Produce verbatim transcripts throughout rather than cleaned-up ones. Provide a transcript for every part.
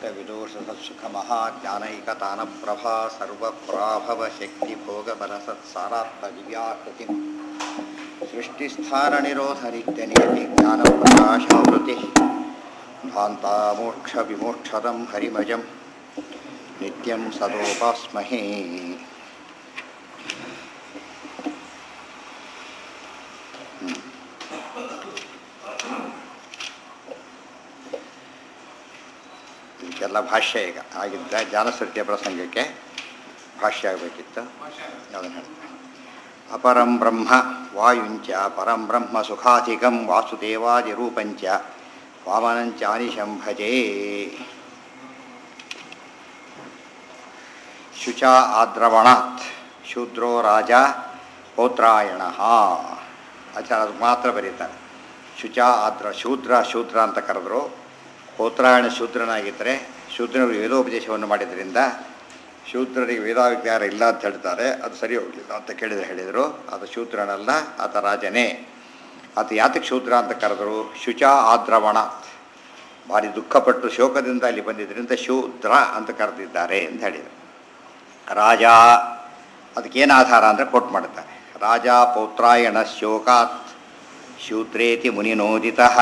विदोषसत्सुखमहाज्ञानैकतानप्रभा सर्वप्राभवशक्तिभोगबलसत्सारात्मदिव्याकृतिं सृष्टिस्थाननिरोधनित्यनियति ज्ञानप्रकाशावृतिः ध्वान्तामोक्षविमोक्षदं हरिमजं नित्यं सदोपास्महे. ಇದಕ್ಕೆಲ್ಲ ಭಾಷ್ಯ ಈಗ ಆಗಿದ್ದ ಜ್ಞಾನಸೃತಿಯ ಪ್ರಸಂಗಕ್ಕೆ ಭಾಷ್ಯ ಆಗಬೇಕಿತ್ತು. ಅದನ್ನು ಹೇಳ್ತಾರೆ. ಅಪರಂ ಬ್ರಹ್ಮ ವಾಯುಂಚ ಪರಂ ಬ್ರಹ್ಮ ಸುಖಾಧಿಕಂ ವಾಸುದೇವಾದಿರೂಪಂಚ ವಾಮನಂಚ ಅನಿಶಂ ಭಜೇ. ಶುಚ ಆದ್ರವಣಾತ್ ಶೂದ್ರೋ ರಾಜ ಪೌತ್ರಾಯಣ. ಆಚಾರ ಮಾತ್ರ ಬರೀತಾರೆ. ಶುಚ ಆದ್ರ ಶೂದ್ರ ಶೂದ್ರ ಅಂತ ಕರೆದ್ರು. ಪೌತ್ರಾಯಣ ಶೂದ್ರನಾಗಿದ್ದರೆ ಶೂದ್ರನಿಗೆ ವೇದೋಪದೇಶವನ್ನು ಮಾಡಿದ್ರಿಂದ ಶೂದ್ರರಿಗೆ ವೇದಾವಿಜ್ಞಾನ ಇಲ್ಲ ಅಂತ ಹೇಳ್ತಾರೆ. ಅದು ಸರಿ ಹೋಗಲಿಲ್ಲ ಅಂತ ಕೇಳಿದರೆ ಹೇಳಿದರು ಅದು ಶೂದ್ರನಲ್ಲ, ಆತ ರಾಜನೇ. ಆತ ಯಾತಕ್ಕೆ ಶೂದ್ರ ಅಂತ ಕರೆದರು? ಶುಚ ಆದ್ರವಣಾತ್, ಭಾರಿ ದುಃಖಪಟ್ಟು ಶೋಕದಿಂದ ಅಲ್ಲಿ ಬಂದಿದ್ದರಿಂದ ಶೂದ್ರ ಅಂತ ಕರೆದಿದ್ದಾರೆ ಅಂತ ಹೇಳಿದರು. ರಾಜ ಅದಕ್ಕೇನು ಆಧಾರ ಅಂದರೆ ಕೊಟ್ಟು ಮಾಡ್ತಾರೆ. ರಾಜ ಪೌತ್ರಾಯಣ ಶೋಕಾತ್ ಶೂದ್ರೇತಿ ಮುನಿನೋದಿತಃ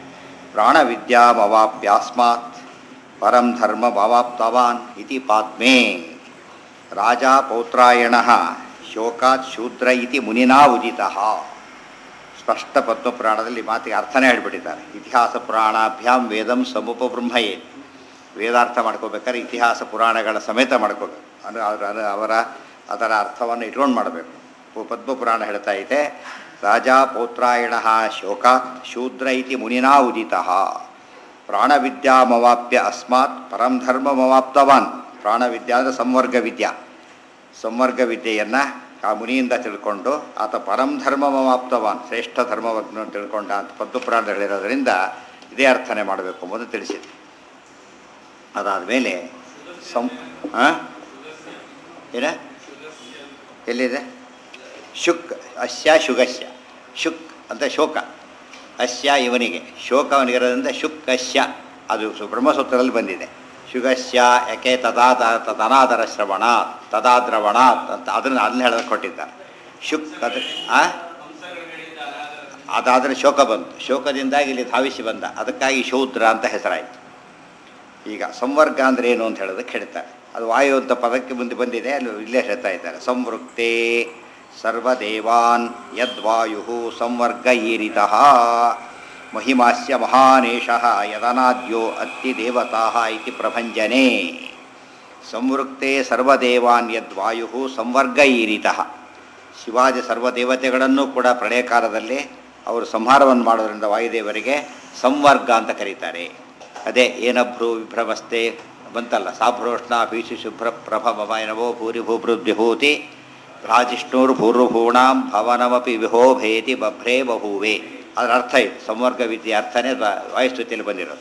ಪ್ರಾಣವಿದ್ಯಾಮವಾಪ್ಯಾಸ್ಮಾತ್ ಪರಂ ಧರ್ಮಮವಾಪ್ತವಾನ್ ಇತಿ ಪಾದ್ಮೇ. ರಾಜ ಪೌತ್ರಾಯಣ ಶೋಕಾತ್ ಶೂದ್ರ ಇತಿ ಮುನಿನಾ ಉದಿತಃ. ಸ್ಪಷ್ಟ ಪದ್ಮಪುರಾಣದಲ್ಲಿ ಮಾತಿಗೆ ಅರ್ಥನೇ ಹೇಳಿಬಿಟ್ಟಿದ್ದಾರೆ. ಇತಿಹಾಸ ಪುರಾಣಾಭ್ಯಾಂ ವೇದಂ ಸಮುಪಬ್ರಹ್ಮಯೇ. ವೇದಾರ್ಥ ಮಾಡ್ಕೋಬೇಕಾದ್ರೆ ಇತಿಹಾಸ ಪುರಾಣಗಳ ಸಮೇತ ಮಾಡ್ಕೋಬೇಕು. ಅಂದರೆ ಅವರ ಅವರ ಅದರ ಅರ್ಥವನ್ನು ಇಟ್ಕೊಂಡು ಮಾಡಬೇಕು. ಪದ್ಮಪುರಾಣ ಹೇಳ್ತಾ ಇದೆ, ರಾಜ ಪೌತ್ರಾಯಣ ಶೋಕಾತ್ ಶೂದ್ರ ಇತಿ ಮುನಿನಾ ಉದಿತಃ ಪ್ರಾಣವಿದ್ಯಾಮವಾಪ್ಯ ಅಸ್ಮಾತ್ ಪರಂ ಧರ್ಮಮವಾಪ್ತವಾನ್. ಪ್ರಾಣವಿದ್ಯಾ ಅಂದರೆ ಸಂವರ್ಗ ವಿದ್ಯಾ. ಸಂವರ್ಗ ವಿದ್ಯೆಯನ್ನು ಆ ಮುನಿಯಿಂದ ತಿಳ್ಕೊಂಡು ಆತ ಪರಂ ಧರ್ಮಮವಾಪ್ತವಾನ್, ಶ್ರೇಷ್ಠ ಧರ್ಮವನ್ನು ತಿಳ್ಕೊಂಡ ಅಂತ ಪದ್ಮಪುರಾಣ ಹೇಳಿರೋದ್ರಿಂದ ಇದೇ ಅರ್ಥನೆ ಮಾಡಬೇಕು ಎಂಬುದು ತಿಳಿಸಿದೆ. ಅದಾದ ಮೇಲೆ ಸಂ ಹಾಂ ಏನ ಎಲ್ಲಿದೆ? ಶುಕ್ ಅಸ್ಯ ಶುಗಸ್ಯ. ಶುಕ್ ಅಂತ ಶೋಕ, ಅಸ್ಯ ಇವನಿಗೆ, ಶೋಕ ಅವನಿಗಿರೋದ್ರಿಂದ ಶುಕ್ ಅಸ್ಯ. ಅದು ಬ್ರಹ್ಮಸೂತ್ರದಲ್ಲಿ ಬಂದಿದೆ. ಶುಗಸ್ಯ ಯಾಕೆ ತದಾದ ತದನಾದರ ಶ್ರವಣ ತದಾದ್ರವಣಾತ್ ಅಂತ ಅದನ್ನು ಅದನ್ನ ಹೇಳೋದು ಕೊಟ್ಟಿದ್ದಾರೆ. ಶುಕ್ ಅದು ಅದಾದರೆ ಶೋಕ ಬಂತು. ಶೋಕದಿಂದಾಗಿ ಇಲ್ಲಿ ಧಾವಿಸಿ ಬಂದ, ಅದಕ್ಕಾಗಿ ಶೂದ್ರ ಅಂತ ಹೆಸರಾಯಿತು. ಈಗ ಸಂವರ್ಗ ಅಂದರೆ ಏನು ಅಂತ ಹೇಳೋದಕ್ಕೆ ಹೇಳ್ತಾರೆ. ಅದು ವಾಯು ಅಂತ ಪದಕ್ಕೆ ಮುಂದೆ ಬಂದಿದೆ, ಅಲ್ಲಿ ಇಲ್ಲೇ ಹೇಳ್ತಾ ಇದ್ದಾರೆ. ಸಂವೃಕ್ತೆ ಸರ್ವದೇವಾನ್ ಯದ್ವಾಯು ಸಂವರ್ಗ ಈರಿತಃ ಮಹಿಮಾಸ್ಯ ಮಹಾನೇಶಃ ಯದನಾದ್ಯೋ ಅತ್ತಿ ದೇವತಾಃ ಇತಿ ಪ್ರಭಂಜನೆ. ಸಂವೃಕ್ತೆ ಸರ್ವದೇವಾನ್ ಯದ್ವಾಯು ಸಂವರ್ಗ ಈರಿತಃ. ಶಿವಾದಿ ಸರ್ವದೇವತೆಗಳನ್ನು ಕೂಡ ಪ್ರಳಯ ಕಾಲದಲ್ಲಿ ಅವರು ಸಂಹಾರವನ್ನು ಮಾಡೋದ್ರಿಂದ ವಾಯುದೇವರಿಗೆ ಸಂವರ್ಗ ಅಂತ ಕರೀತಾರೆ. ಅದೇ ಏನಭ್ರೂ ವಿಭ್ರಮಸ್ತೆ ಬಂತಲ್ಲ, ಸಾಭ್ರೋಷ್ಣ ಭೀಷು ಶುಭ್ರ ಪ್ರಭಮವ ನವೋ ಭೂರಿ ಭೂಭೃದ್ವಿಭೂತಿ ರಾಜಿಷ್ಣುರ್ ಭೂರ್ಭೂಣಾಂ ಭವನಮಪಿ ವಿಹೋಭೇತಿ ಬಭ್ರೇ ಬಹೂವೆ. ಅದರ ಅರ್ಥ ಇದು. ಸಂವರ್ಗ ವಿದ್ಯೆ ಅರ್ಥನೇ ವಾಯುಸ್ತುತಿಯಲ್ಲಿ ಬಂದಿರೋದು.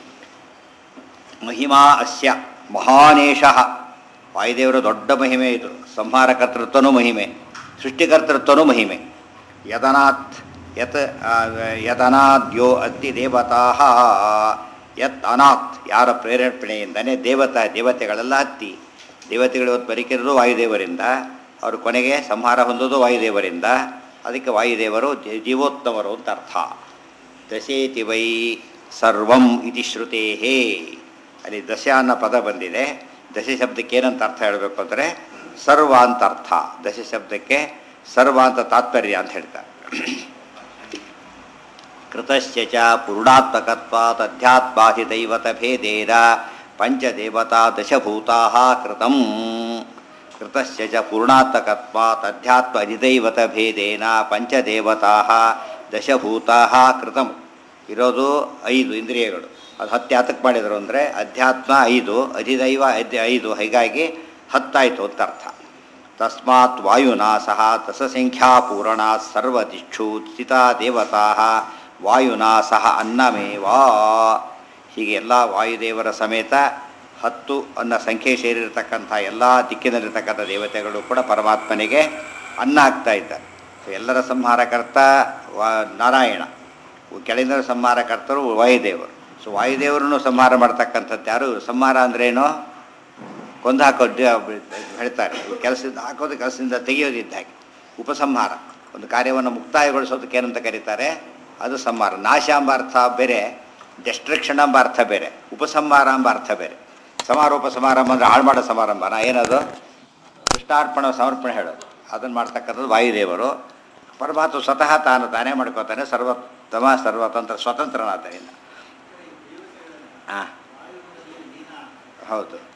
ಮಹಿಮಾ ಅಸ್ಯ ಮಹಾನೇಶಃ. ವಾಯುದೇವರ ದೊಡ್ಡ ಮಹಿಮೆ ಇದು. ಸಂಹಾರ ಕರ್ತೃತ್ವನೂ ಮಹಿಮೆ, ಸೃಷ್ಟಿಕರ್ತೃತ್ವನೂ ಮಹಿಮೆ. ಯದನಾತ್ ಯತ್ ಯದನಾದ್ಯೋ ಅತ್ತಿ ದೇವತಾಃ. ಯತ್ ಅನಾತ್ ಯಾರ ಪ್ರೇರೇಪಣೆಯಿಂದನೇ ದೇವತಾ ದೇವತೆಗಳೆಲ್ಲ ಹತ್ತಿ. ದೇವತೆಗಳು ಇವತ್ತು ಬರಿಕಿರೋದು ವಾಯುದೇವರಿಂದ, ಅವರು ಕೊನೆಗೆ ಸಂಹಾರ ಹೊಂದೋದು ವಾಯುದೇವರಿಂದ. ಅದಕ್ಕೆ ವಾಯುದೇವರು ಜೀವೋತ್ತಮರು ಅಂತ ಅರ್ಥ. ದಶೇತಿ ವೈ ಸರ್ವಂ ಇತಿ ಶ್ರುತೇಹೇ. ಅಲ್ಲಿ ದಶ ಅನ್ನೋ ಪದ ಬಂದಿದೆ. ದಶ ಶಬ್ದಕ್ಕೆ ಏನಂತ ಅರ್ಥ ಹೇಳಬೇಕು ಅಂದರೆ ಸರ್ವ ಅಂತ ಅರ್ಥ. ದಶ ಶಬ್ದಕ್ಕೆ ಸರ್ವ ಅಂತ ತಾತ್ಪರ್ಯ ಅಂತ ಹೇಳ್ತಾರೆ. ಕೃತಶ್ಚ ಚ ಪೂರ್ಣಾತ್ಮಕತ್ವಾತ್ ಅಧ್ಯಾತ್ಮಾಧಿ ದೈವತ ಭೇದೇನ ಪಂಚದೇವತಾ ದಶಭೂತಾಃ ಕೃತಂ. ಕೃತಶ್ಚ ಚ ಪೂರ್ಣಾತ್ಮಕತ್ವಾತ್ ಅಧ್ಯಾತ್ಮ ಅಧಿದೈವತ ಭೇದೇನ ಪಂಚದೇವತಾಃ ದಶಭೂತಾಃ ಕೃತಂ. ಇರೋದು ಐದು ಇಂದ್ರಿಯಗಳು, ಅದು ಹತ್ತು ಯಾತಕ್ಕೆ ಮಾಡಿದರು ಅಂದರೆ ಅಧ್ಯಾತ್ಮ ಐದು, ಅಧಿದೈವ ಐದು, ಹೀಗಾಗಿ ಹತ್ತಾಯಿತು ಅಂತ ಅರ್ಥ. ತಸ್ಮಾತ್ ವಾಯುನಾ ಸಹ ದಶಸಂಖ್ಯಾ ಪೂರಣಾತ್ ಸರ್ವದಿಕ್ಷು ಸ್ಥಿತಾ ದೇವತಾಃ ವಾಯುನಾ ಸಹ ಅನ್ನಮೇವಾ. ಹೀಗೆ ಎಲ್ಲ ವಾಯುದೇವರ ಸಮೇತ ಹತ್ತು ಅನ್ನ ಸಂಖ್ಯೆ ಸೇರಿರತಕ್ಕಂಥ ಎಲ್ಲ ದಿಕ್ಕಿನಲ್ಲಿರ್ತಕ್ಕಂಥ ದೇವತೆಗಳು ಕೂಡ ಪರಮಾತ್ಮನಿಗೆ ಅನ್ನ ಆಗ್ತಾ ಇದ್ದಾರೆ. ಎಲ್ಲರ ಸಂಹಾರಕರ್ತ ವಾ ನಾರಾಯಣ, ಕೆಳಗಿನ ಸಂಹಾರಕರ್ತರು ವಾಯುದೇವರು. ಸೊ ವಾಯುದೇವರನ್ನು ಸಂಹಾರ ಮಾಡ್ತಕ್ಕಂಥದ್ದು ಯಾರು? ಸಂಹಾರ ಅಂದ್ರೇನು? ಕೊಂದು ಹಾಕೋದು ಹೇಳ್ತಾರೆ. ಕೆಲಸದಿಂದ ಹಾಕೋದು, ಕೆಲಸದಿಂದ ತೆಗೆಯೋದಿದ್ದ ಹಾಗೆ. ಉಪಸಂಹಾರ, ಒಂದು ಕಾರ್ಯವನ್ನು ಮುಕ್ತಾಯಗೊಳಿಸೋದಕ್ಕೆ ಏನಂತ ಕರೀತಾರೆ? ಅದು ಸಂಹಾರ. ನಾಶ ಎಂಬ ಅರ್ಥ ಬೇರೆ, ಡೆಸ್ಟ್ರಕ್ಷನ್ ಎಂಬ ಅರ್ಥ ಬೇರೆ, ಉಪಸಂಹಾರ ಎಂಬ ಅರ್ಥ ಬೇರೆ. ಸಮಾರೋಪ ಸಮಾರಂಭ ಅಂದರೆ ಹಾಳು ಮಾಡೋ ಸಮಾರಂಭನ ಏನದು? ಕೃಷ್ಣಾರ್ಪಣ ಸಮರ್ಪಣೆ ಹೇಳೋದು. ಅದನ್ನು ಮಾಡ್ತಕ್ಕಂಥದ್ದು ವಾಯುದೇವರು. ಪರಮಾತ್ಮ ಸ್ವತಃ ತಾನು ತಾನೇ ಮಾಡ್ಕೋತಾನೆ, ಸರ್ವೋತ್ತಮ ಸರ್ವತಂತ್ರ ಸ್ವತಂತ್ರನಾದ್ದರಿಂದ. ಹಾಂ ಹೌದು.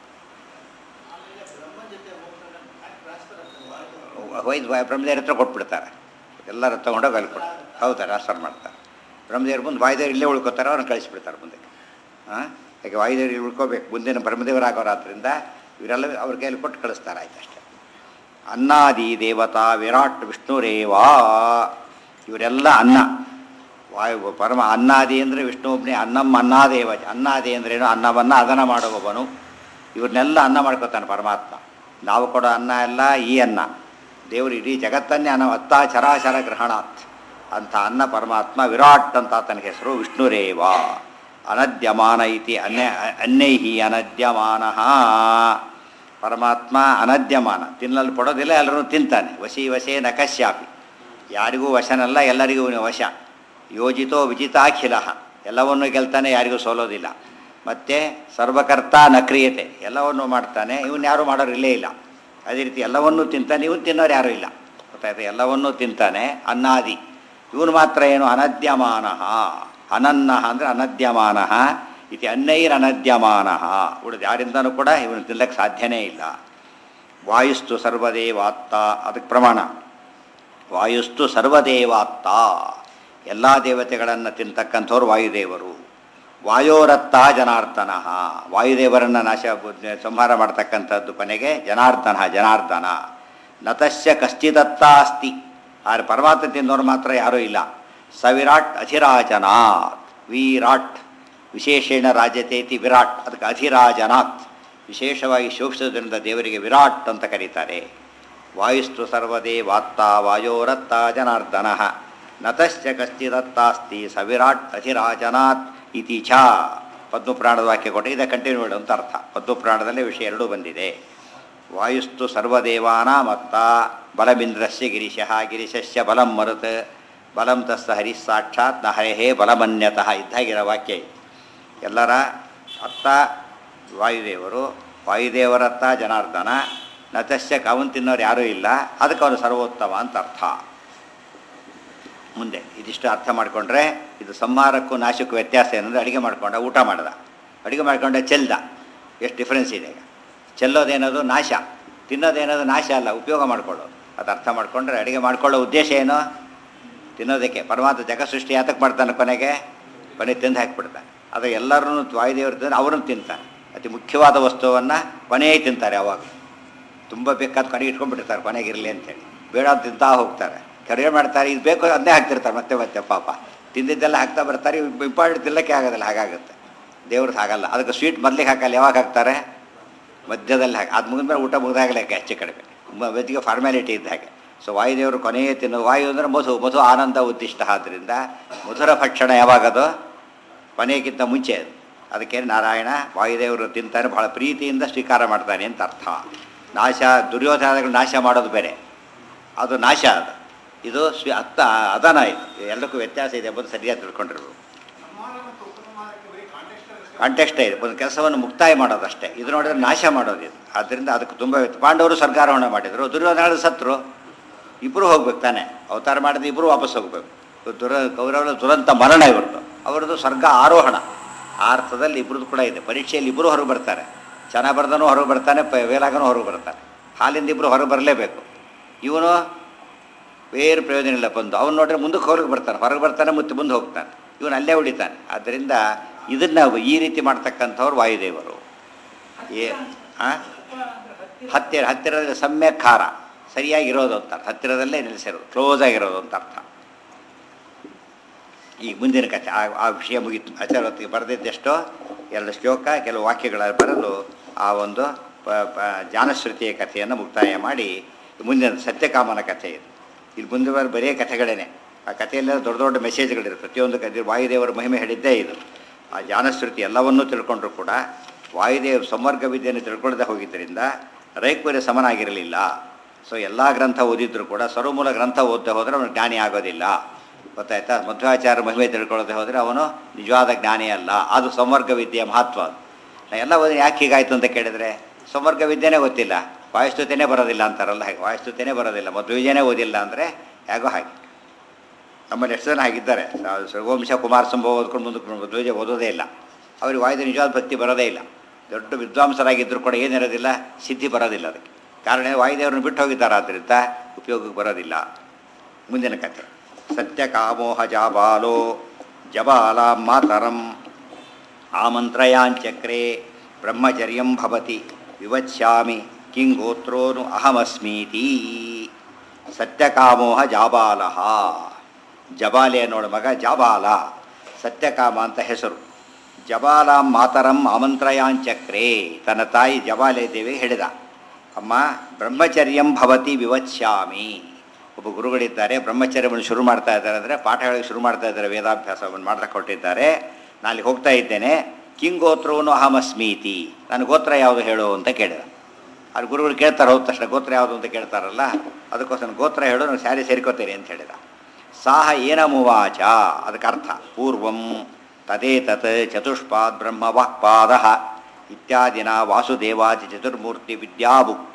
ವೈದ್ ಬ್ರಹ್ಮದೇವ್ರ ಹತ್ರ ಕೊಟ್ಬಿಡ್ತಾರೆ, ಎಲ್ಲರ ತೊಗೊಂಡೋಗಿ ಅಲ್ಲಿ ಕೊಡ್ತಾರೆ. ಹೌದಾ, ಟ್ರಾನ್ಸ್ಫರ್ ಮಾಡ್ತಾರೆ. ಬ್ರಹ್ಮದೇವ್ರ ಮುಂದೆ ವಾಯುದೇವ್ರು ಇಲ್ಲೇ ಉಳ್ಕೋತಾರೆ, ಅವ್ರನ್ನ ಕಳಿಸ್ಬಿಡ್ತಾರೆ ಮುಂದಕ್ಕೆ. ಹಾಂ, ಯಾಕೆ ವಾಯುದೇವ್ರು ಇಲ್ಲಿ ಉಳ್ಕೋಬೇಕು, ಮುಂದಿನ ಬ್ರಹ್ಮದೇವರಾಗೋರಾದ್ರಿಂದ ಇವರೆಲ್ಲ ಅವ್ರ ಕೈಯಲ್ಲಿ ಕೊಟ್ಟು ಕಳಿಸ್ತಾರೆ. ಆಯ್ತು ಅಷ್ಟೇ. ಅನ್ನಾದಿ ದೇವತಾ ವಿರಾಟ್ ವಿಷ್ಣುರೇವಾ, ಇವರೆಲ್ಲ ಅನ್ನ. ವಾಯು ಪರಮ ಅನ್ನಾದಿ ಅಂದರೆ ವಿಷ್ಣು ಒಬ್ಬನೇ. ಅನ್ನಮ್ಮ ಅನ್ನಾದೇವ. ಅನ್ನಾದಿ ಅಂದ್ರೇನು? ಅನ್ನವನ್ನು ಅದನ ಮಾಡುವವನು. ಇವ್ರನ್ನೆಲ್ಲ ಅನ್ನ ಮಾಡ್ಕೋತಾನೆ ಪರಮಾತ್ಮ. ನಾವು ಕೊಡೋ ಅನ್ನ ಎಲ್ಲ ಈ ಅನ್ನ. ದೇವರು ಇಡೀ ಜಗತ್ತನ್ನೇ ಅನ್ನ ಅತ್ತ ಚರಾಚರ ಗ್ರಹಣಾತ್ ಅಂಥ ಅನ್ನ ಪರಮಾತ್ಮ. ವಿರಾಟ್ ಅಂತ ಆತನ ಹೆಸರು. ವಿಷ್ಣುರೇವ ಅನದ್ಯಮಾನ ಇತಿ ಅನ್ಯ ಅನ್ಯೈಹಿ ಅನದ್ಯಮಾನ. ಪರಮಾತ್ಮ ಅನದ್ಯಮಾನ, ತಿನ್ನಲು ಪಡೋದಿಲ್ಲ, ಎಲ್ಲರೂ ತಿಂತಾನೆ. ವಶಿ ವಶೇ ನ ಕಶ್ಯಾಪಿ, ಯಾರಿಗೂ ವಶನಲ್ಲ, ಎಲ್ಲರಿಗೂ ವಶ. ಯೋಜಿತೋ ವಿಜಿತಾಖಿಲ, ಎಲ್ಲವನ್ನೂ ಗೆಲ್ತಾನೆ, ಯಾರಿಗೂ ಸೋಲೋದಿಲ್ಲ. ಮತ್ತು ಸರ್ವಕರ್ತ ನ ಕ್ರಿಯತೆ, ಎಲ್ಲವನ್ನೂ ಮಾಡ್ತಾನೆ, ಇವನು ಯಾರೂ ಮಾಡೋರು ಇಲ್ಲೇ ಇಲ್ಲ. ಅದೇ ರೀತಿ ಎಲ್ಲವನ್ನೂ ತಿಂತಾನೆ, ಇವನು ತಿನ್ನೋರು ಯಾರೂ ಇಲ್ಲ. ಗೊತ್ತಾಯ್ತು? ಎಲ್ಲವನ್ನೂ ತಿಂತಾನೆ. ಅನ್ನಾದಿ. ಇವನು ಮಾತ್ರ ಏನು? ಅನದ್ಯಮಾನ. ಅನನ್ನ ಅಂದರೆ ಅನದ್ಯಮಾನ ಇತಿ ಅನ್ಯೈರನದ್ಯಮಾನ. ಉಳಿದು ಯಾರಿಂದನೂ ಕೂಡ ಇವನು ತಿನ್ನಕ್ಕೆ ಸಾಧ್ಯನೇ ಇಲ್ಲ. ವಾಯುಸ್ತು ಸರ್ವದೇವಾತ್ತ, ಅದಕ್ಕೆ ಪ್ರಮಾಣ. ವಾಯುಸ್ತು ಸರ್ವದೇವಾತ್ತ, ಎಲ್ಲ ದೇವತೆಗಳನ್ನು ತಿಂತಕ್ಕಂಥವ್ರು ವಾಯುದೇವರು. ವಾಯೋರತ್ತ ಜನಾರ್ದನ, ವಾಯುದೇವರನ್ನು ನಾಶ ಸಂಹಾರ ಮಾಡ್ತಕ್ಕಂಥದ್ದು ಕೊನೆಗೆ ಜನಾರ್ದನ. ಜನಾರ್ದನ ನತಶ್ಯ ಕಶ್ಚಿದತ್ತ ಅಸ್ತಿ, ಆದರೆ ಪರಮಾತ್ಮ ತಿನ್ನೋರು ಮಾತ್ರ ಯಾರೂ ಇಲ್ಲ. ಸವಿರಾಟ್ ಅಧಿರಾಜನಾಥ್, ವಿರಾಟ್ ವಿಶೇಷೇಣ ರಾಜ್ಯತೇತಿ ವಿರಾಟ್, ಅದಕ್ಕೆ ಅಧಿರಾಜನಾಥ್ ವಿಶೇಷವಾಗಿ ಶೋಭಿಸೋದ್ರಿಂದ ದೇವರಿಗೆ ವಿರಾಟ್ ಅಂತ ಕರೀತಾರೆ. ವಾಯುಸ್ತು ಸರ್ವದೇವಾತ್ತ ವಾಯೋರತ್ತ ಜನಾರ್ದನ ನತಶ್ಚ ಕಶ್ಚಿದತ್ತಾಸ್ತಿ ಸವಿರಾಟ್ ಅಧಿರಾಜನಾಥ್ ಇತಿ ಛ. ಪದ್ಮಪುರಾಣದ ವಾಕ್ಯ ಕೊಟ್ಟು ಇದೇ ಕಂಟಿನ್ಯೂ ಮಾಡು ಅಂತ ಅರ್ಥ. ಪದ್ಮಪುರಾಣದಲ್ಲೇ ವಿಷಯ ಎರಡೂ ಬಂದಿದೆ. ವಾಯುಸ್ತು ಸರ್ವದೇವಾನಾಮತ್ತ ಬಲಮಿಂದ್ರಸ್ಯ ಗಿರಿಶಃ ಗಿರಿಶಸ್ಯ ಬಲಂ ಮರುತ್ ಬಲಂ ತಸ್ಸ ಹರಿ ಸಾಕ್ಷಾತ್ ನ ಹರೇ ಬಲಮನ್ಯತಃ ಇದ್ದಾಗಿರೋ ವಾಕ್ಯ. ಎಲ್ಲರ ಅತ್ತ ವಾಯುದೇವರು, ವಾಯುದೇವರತ್ತ ಜನಾರ್ದನ. ನತಸ್ಯ ಅವನು ತಿನ್ನೋರು ಯಾರೂ ಇಲ್ಲ, ಅದಕ್ಕೆ ಅವನು ಸರ್ವೋತ್ತಮ ಅಂತ ಅರ್ಥ. ಮುಂದೆ ಇದಿಷ್ಟು ಅರ್ಥ ಮಾಡಿಕೊಂಡ್ರೆ ಇದು ಸಂಹಾರಕ್ಕೂ ನಾಶಕ್ಕೂ ವ್ಯತ್ಯಾಸ ಏನಂದರೆ, ಅಡುಗೆ ಮಾಡ್ಕೊಂಡ, ಊಟ ಮಾಡ್ದ, ಅಡುಗೆ ಮಾಡ್ಕೊಂಡೆ ಚೆಲ್ದ, ಎಷ್ಟು ಡಿಫ್ರೆನ್ಸ್ ಇದೆ. ಈಗ ಚೆಲ್ಲೋದೇನದು ನಾಶ, ತಿನ್ನೋದೇನದು ನಾಶ ಅಲ್ಲ, ಉಪಯೋಗ ಮಾಡ್ಕೊಳ್ಳೋದು. ಅದು ಅರ್ಥ ಮಾಡಿಕೊಂಡ್ರೆ ಅಡುಗೆ ಮಾಡ್ಕೊಳ್ಳೋ ಉದ್ದೇಶ ಏನು? ತಿನ್ನೋದಕ್ಕೆ. ಪರಮಾತ್ಮ ಜಗ ಸೃಷ್ಟಿ ಯಾತಕ್ಕೆ ಮಾಡ್ತಾನೆ? ಕೊನೆಗೆ ಕೊನೆಗೆ ತಿಂದು ಹಾಕಿಬಿಡ್ತಾನೆ. ಅದು ಎಲ್ಲರೂ ವಾಯುದೇವರು ತಿಂದು ಅವರನ್ನು ತಿಂತಾನೆ. ಅತಿ ಮುಖ್ಯವಾದ ವಸ್ತುವನ್ನು ಕೊನೆಯೇ ತಿಂತಾರೆ. ಅವಾಗ ತುಂಬ ಬೇಕಾದ ಕೊನೆಗೆ ಇಟ್ಕೊಂಡ್ಬಿಟ್ಟಿರ್ತಾರೆ, ಕೊನೆಗಿರಲಿ ಅಂತೇಳಿ. ಬೇಡ ತಿಂತಾ ಹೋಗ್ತಾರೆ. ಕಡಿಮೆ ಮಾಡ್ತಾರೆ, ಇದು ಬೇಕು ಅದನ್ನೇ ಹಾಕ್ತಿರ್ತಾರೆ ಮತ್ತೆ ಮತ್ತೆ. ಪಾಪ ತಿಂದಿದ್ದೆಲ್ಲ ಹಾಕ್ತಾ ಬರ್ತಾರೆ, ಇಂಪಾರ್ಟೆಂಟ್ ತಿನ್ನಕ್ಕೆ ಆಗೋದಿಲ್ಲ, ಹಾಗಾಗುತ್ತೆ. ದೇವ್ರದ್ದು ಹಾಗಲ್ಲ. ಅದಕ್ಕೆ ಸ್ವೀಟ್ ಮೊದಲಿಗೆ ಹಾಕಲ್ಲ, ಯಾವಾಗ ಹಾಕ್ತಾರೆ? ಮಧ್ಯದಲ್ಲಿ ಹಾಕಿ, ಅದು ಮುಗಿದ್ಮೇಲೆ ಊಟ ಮುಗಿದಾಗಲಿಕ್ಕೆ ಹೆಚ್ಚು ಕಡಿಮೆ ವೆಜ್ಜಿಗೆ ಫಾರ್ಮ್ಯಾಲಿಟಿ ಇದ್ದ ಹಾಗೆ. ಸೊ ವಾಯುದೇವರು ಕೊನೆಯೇ ತಿನ್ನೋ. ವಾಯು ಅಂದರೆ ಮಧು, ಮಧು ಆನಂದ ಉದ್ದಿಷ್ಟ. ಆದ್ದರಿಂದ ಮಧುರ ಭಕ್ಷಣ ಯಾವಾಗದು? ಕೊನೆಗಿಂತ ಮುಂಚೆ. ಅದಕ್ಕೆ ನಾರಾಯಣ ವಾಯುದೇವರು ತಿಂತಾನೆ, ಭಾಳ ಪ್ರೀತಿಯಿಂದ ಸ್ವೀಕಾರ ಮಾಡ್ತಾನೆ ಅಂತ ಅರ್ಥ. ನಾಶ, ದುರ್ಯೋಧನಗಳು ನಾಶ ಮಾಡೋದು ಬೇರೆ, ಅದು ನಾಶ. ಅದು ಇದು ಸ್ವೀ ಅತ್ತ ಅದನ. ಇದು ಎಲ್ಲಕ್ಕೂ ವ್ಯತ್ಯಾಸ ಇದೆ ಎಂಬುದು ಸರಿಯಾಗಿ ತಿಳ್ಕೊಂಡಿರ್ಬೋದು. ಕಾಂಟೆಕ್ಸ್ಟೇ ಇದೆ. ಒಂದು ಕೆಲಸವನ್ನು ಮುಕ್ತಾಯ ಮಾಡೋದಷ್ಟೇ. ಇದು ನೋಡಿದ್ರೆ ನಾಶ ಮಾಡೋದು ಇದು. ಆದ್ದರಿಂದ ಅದಕ್ಕೆ ತುಂಬ ಪಾಂಡವರು ಸ್ವರ್ಗಾರೋಹಣ ಮಾಡಿದರು, ದುರ್ಯೋಧನಗಳು ಸತ್ರು. ಇಬ್ಬರು ಹೋಗ್ಬೇಕು ತಾನೆ, ಅವತಾರ ಮಾಡಿದ್ರೆ ಇಬ್ಬರು ವಾಪಸ್ ಹೋಗ್ಬೇಕು. ದುರ ಕೌರವರ ದುರಂತ ಮರಣ ಇವ್ರದ್ದು, ಅವರದ್ದು ಸ್ವರ್ಗ ಆರೋಹಣ. ಆ ಅರ್ಥದಲ್ಲಿ ಇಬ್ಬರದ್ದು ಕೂಡ ಇದೆ. ಪರೀಕ್ಷೆಯಲ್ಲಿ ಇಬ್ಬರು ಹೊರಗೆ ಬರ್ತಾರೆ. ಚೆನ್ನಾಗಿ ಬರ್ದನೂ ಹೊರಗೆ ಬರ್ತಾನೆ, ಪ ವೇಲಾಗನೂ ಹೊರಗೆ ಬರ್ತಾನೆ. ಹಾಲಿಂದ ಇಬ್ಬರು ಹೊರಗೆ ಬರಲೇಬೇಕು. ಇವನು ಬೇರೆ ಪ್ರಯೋಜನ ಇಲ್ಲ ಬಂದು. ಅವನು ನೋಡ್ರೆ ಮುಂದಕ್ಕೆ ಹೊರಗೆ ಬರ್ತಾನೆ, ಹೊರಗೆ ಬರ್ತಾನೆ, ಮತ್ತೆ ಮುಂದೆ ಹೋಗ್ತಾನೆ. ಇವನು ಅಲ್ಲೇ ಉಳಿತಾನೆ. ಆದ್ದರಿಂದ ಇದನ್ನು ಈ ರೀತಿ ಮಾಡ್ತಕ್ಕಂಥವ್ರು ವಾಯುದೇವರು. ಏ ಹಾಂ ಹತ್ತಿರ ಹತ್ತಿರದಲ್ಲಿ ಸಮ್ಯಕ್ ಖಾರ, ಸರಿಯಾಗಿರೋದು ಅಂತ ಅರ್ಥ. ಹತ್ತಿರದಲ್ಲೇ ನಿಲ್ಲಿಸಿರೋದು, ಕ್ಲೋಸ್ ಆಗಿರೋದು ಅಂತ ಅರ್ಥ. ಈಗ ಮುಂದಿನ ಕಥೆ ಆ ಆ ವಿಷಯ ಮುಗಿತು. ಆಚಾರ್ಯೊತ್ತಿಗೆ ಬರೆದಿದ್ದೆಷ್ಟೋ ಎರಡು ಶ್ಲೋಕ, ಕೆಲವು ವಾಕ್ಯಗಳ ಬರೆದು ಆ ಒಂದು ಪ ಪ ಜಾನಶ್ರುತಿಯ ಕಥೆಯನ್ನು ಮುಕ್ತಾಯ ಮಾಡಿ ಮುಂದಿನ ಸತ್ಯಕಾಮನ ಕಥೆ ಇದು. ಇಲ್ಲಿ ಮುಂದೆ ಬರೀ ಕಥೆಗಳೇ. ಆ ಕಥೆಯಲ್ಲೆಲ್ಲ ದೊಡ್ಡ ದೊಡ್ಡ ಮೆಸೇಜ್ಗಳಿರುತ್ತೆ. ಪ್ರತಿಯೊಂದು ಕಥೆ ವಾಯುದೇವರ ಮಹಿಮೆ ಹೇಳಿದ್ದೇ ಇದು. ಆ ಜ್ಞಾನಶ್ರುತಿ ಎಲ್ಲವನ್ನೂ ತಿಳ್ಕೊಂಡ್ರು ಕೂಡ ವಾಯುದೇವ ಸಂವರ್ಗ ವಿದ್ಯೆಯನ್ನು ತಿಳ್ಕೊಳ್ಳದೆ ಹೋಗಿದ್ದರಿಂದ ರೈಕ್ವರ್ಯ ಸಮನಾಗಿರಲಿಲ್ಲ. ಸೊ ಎಲ್ಲ ಗ್ರಂಥ ಓದಿದ್ರು ಕೂಡ ಸರ್ವಮೂಲ ಗ್ರಂಥ ಓದದೆ ಹೋದರೆ ಅವನು ಜ್ಞಾನಿ ಆಗೋದಿಲ್ಲ. ಗೊತ್ತಾಯ್ತಾ? ಮಧ್ವಾಚಾರ್ಯ ಮಹಿಮೆ ತಿಳ್ಕೊಳ್ಳದೆ ಹೋದರೆ ಅವನು ನಿಜವಾದ ಜ್ಞಾನಿ ಅಲ್ಲ. ಅದು ಸಂವರ್ಗ ವಿದ್ಯೆಯ ಮಹತ್ವ. ಅದು ಎಲ್ಲ ಓದಿ ಯಾಕೆ ಹೀಗಾಯಿತು ಅಂತ ಕೇಳಿದರೆ ಸಂವರ್ಗ ವಿದ್ಯೆನೇ ಗೊತ್ತಿಲ್ಲ, ವಾಯುಸ್ತುತಿನೇ ಬರೋದಿಲ್ಲ ಅಂತಾರಲ್ಲ, ಹಾಗೆ ವಾಯುಸ್ತುತಿನೇ ಬರೋದಿಲ್ಲ, ಮಧ್ವವಿಜಯನೇ ಓದಿಲ್ಲ ಅಂದರೆ ಹೇಗೋ ಹಾಗೆ. ನಮ್ಮಲ್ಲಿ ಎಷ್ಟು ಜನ ಆಗಿದ್ದಾರೆ, ರಘುವಂಶ ಕುಮಾರ ಸಂಭವ ಓದ್ಕೊಂಡು ಮುಂದಕ್ಕೆ ಮಧ್ವವಿಜಯ ಓದೋದೇ ಇಲ್ಲ. ಅವ್ರಿಗೆ ವಾಯುದ ನಿಜವಾದ ಭಕ್ತಿ ಬರೋದೇ ಇಲ್ಲ. ದೊಡ್ಡ ವಿದ್ವಾಂಸರಾಗಿದ್ದರೂ ಕೂಡ ಏನಿರೋದಿಲ್ಲ, ಸಿದ್ಧಿ ಬರೋದಿಲ್ಲ. ಅದಕ್ಕೆ ಕಾರಣ ವಾಯುದೇವರನ್ನು ಬಿಟ್ಟು ಹೋಗಿದ್ದಾರೆ, ಆದ್ದರಿಂದ ಉಪಯೋಗಕ್ಕೆ ಬರೋದಿಲ್ಲ. ಮುಂದಿನ ಕಥೆ. ಸತ್ಯಕಾಮೋಹ ಜಾಬಾಲೋ ಜಬಾಲ ಮಾತರಂ ಆಮಂತ್ರಯಾಂಚಕ್ರೆ ಬ್ರಹ್ಮಚರ್ಯಂ ಭವತಿ ವಿವಚ್ಯಾಮಿ ಕಿಂಗೋತ್ರೋನು ಅಹಮಸ್ಮೀತಿ. ಸತ್ಯಕಾಮೋಹ ಜಾಬಾಲ. ಜಬಾಲೆ ಅನ್ನೋಳ ಮಗ ಜಾಬಾಲ, ಸತ್ಯಕಾಮ ಅಂತ ಹೆಸರು. ಜಬಾಲ ಮಾತರಂ ಆಮಂತ್ರಯಾಂಚಕ್ರೆ, ತನ್ನ ತಾಯಿ ಜಬಾಲೆ ದೇವಿ ಹೇಳಿದ, ಅಮ್ಮ ಬ್ರಹ್ಮಚರ್ಯಂ ಭವತಿ ವಿವಚ್ಯಾಮಿ. ಒಬ್ಬ ಗುರುಗಳಿದ್ದಾರೆ, ಬ್ರಹ್ಮಚರ್ಯವನ್ನು ಶುರು ಮಾಡ್ತಾ ಇದ್ದಾರೆ, ಅಂದರೆ ಪಾಠ ಹೇಳೋಕ್ಕೆ ಶುರು ಮಾಡ್ತಾ ಇದ್ದಾರೆ, ವೇದಾಭ್ಯಾಸವನ್ನು ಮಾಡ್ತಾ ಕೊಟ್ಟಿದ್ದಾರೆ. ನಾನು ಅಲ್ಲಿ ಹೋಗ್ತಾ ಇದ್ದೇನೆ. ಕಿಂಗೋತ್ರವನು ಅಹಮಸ್ಮೀತಿ, ನನ್ನ ಗೋತ್ರ ಯಾವುದು ಹೇಳು ಅಂತ ಕೇಳಿದ. ಅಲ್ಲಿ ಗುರುಗಳು ಕೇಳ್ತಾರೆ, ಹೋದ ತಕ್ಷಣ ಗೋತ್ರ ಯಾವುದು ಅಂತ ಕೇಳ್ತಾರಲ್ಲ, ಅದಕ್ಕೋಸ್ಕರ ಗೋತ್ರ ಹೇಳು, ನಾನು ಸ್ಯಾರಿ ಸೇರ್ಕೋತೇನೆ ಅಂತ ಹೇಳಿದ. ಸಾಹ ಏನ ಮುವಾಚ, ಅದಕ್ಕೆ ಅರ್ಥ ಪೂರ್ವಂ ತದೇತತ್ ಚತುಷ್ಪಾದ್ ಬ್ರಹ್ಮ ವಾಕ್ಪಾದ ಇತ್ಯಾದಿನ ವಾಸುದೇವಾದಿ ಚತುರ್ಮೂರ್ತಿ ವಿದ್ಯಾಭುಕ್ತ.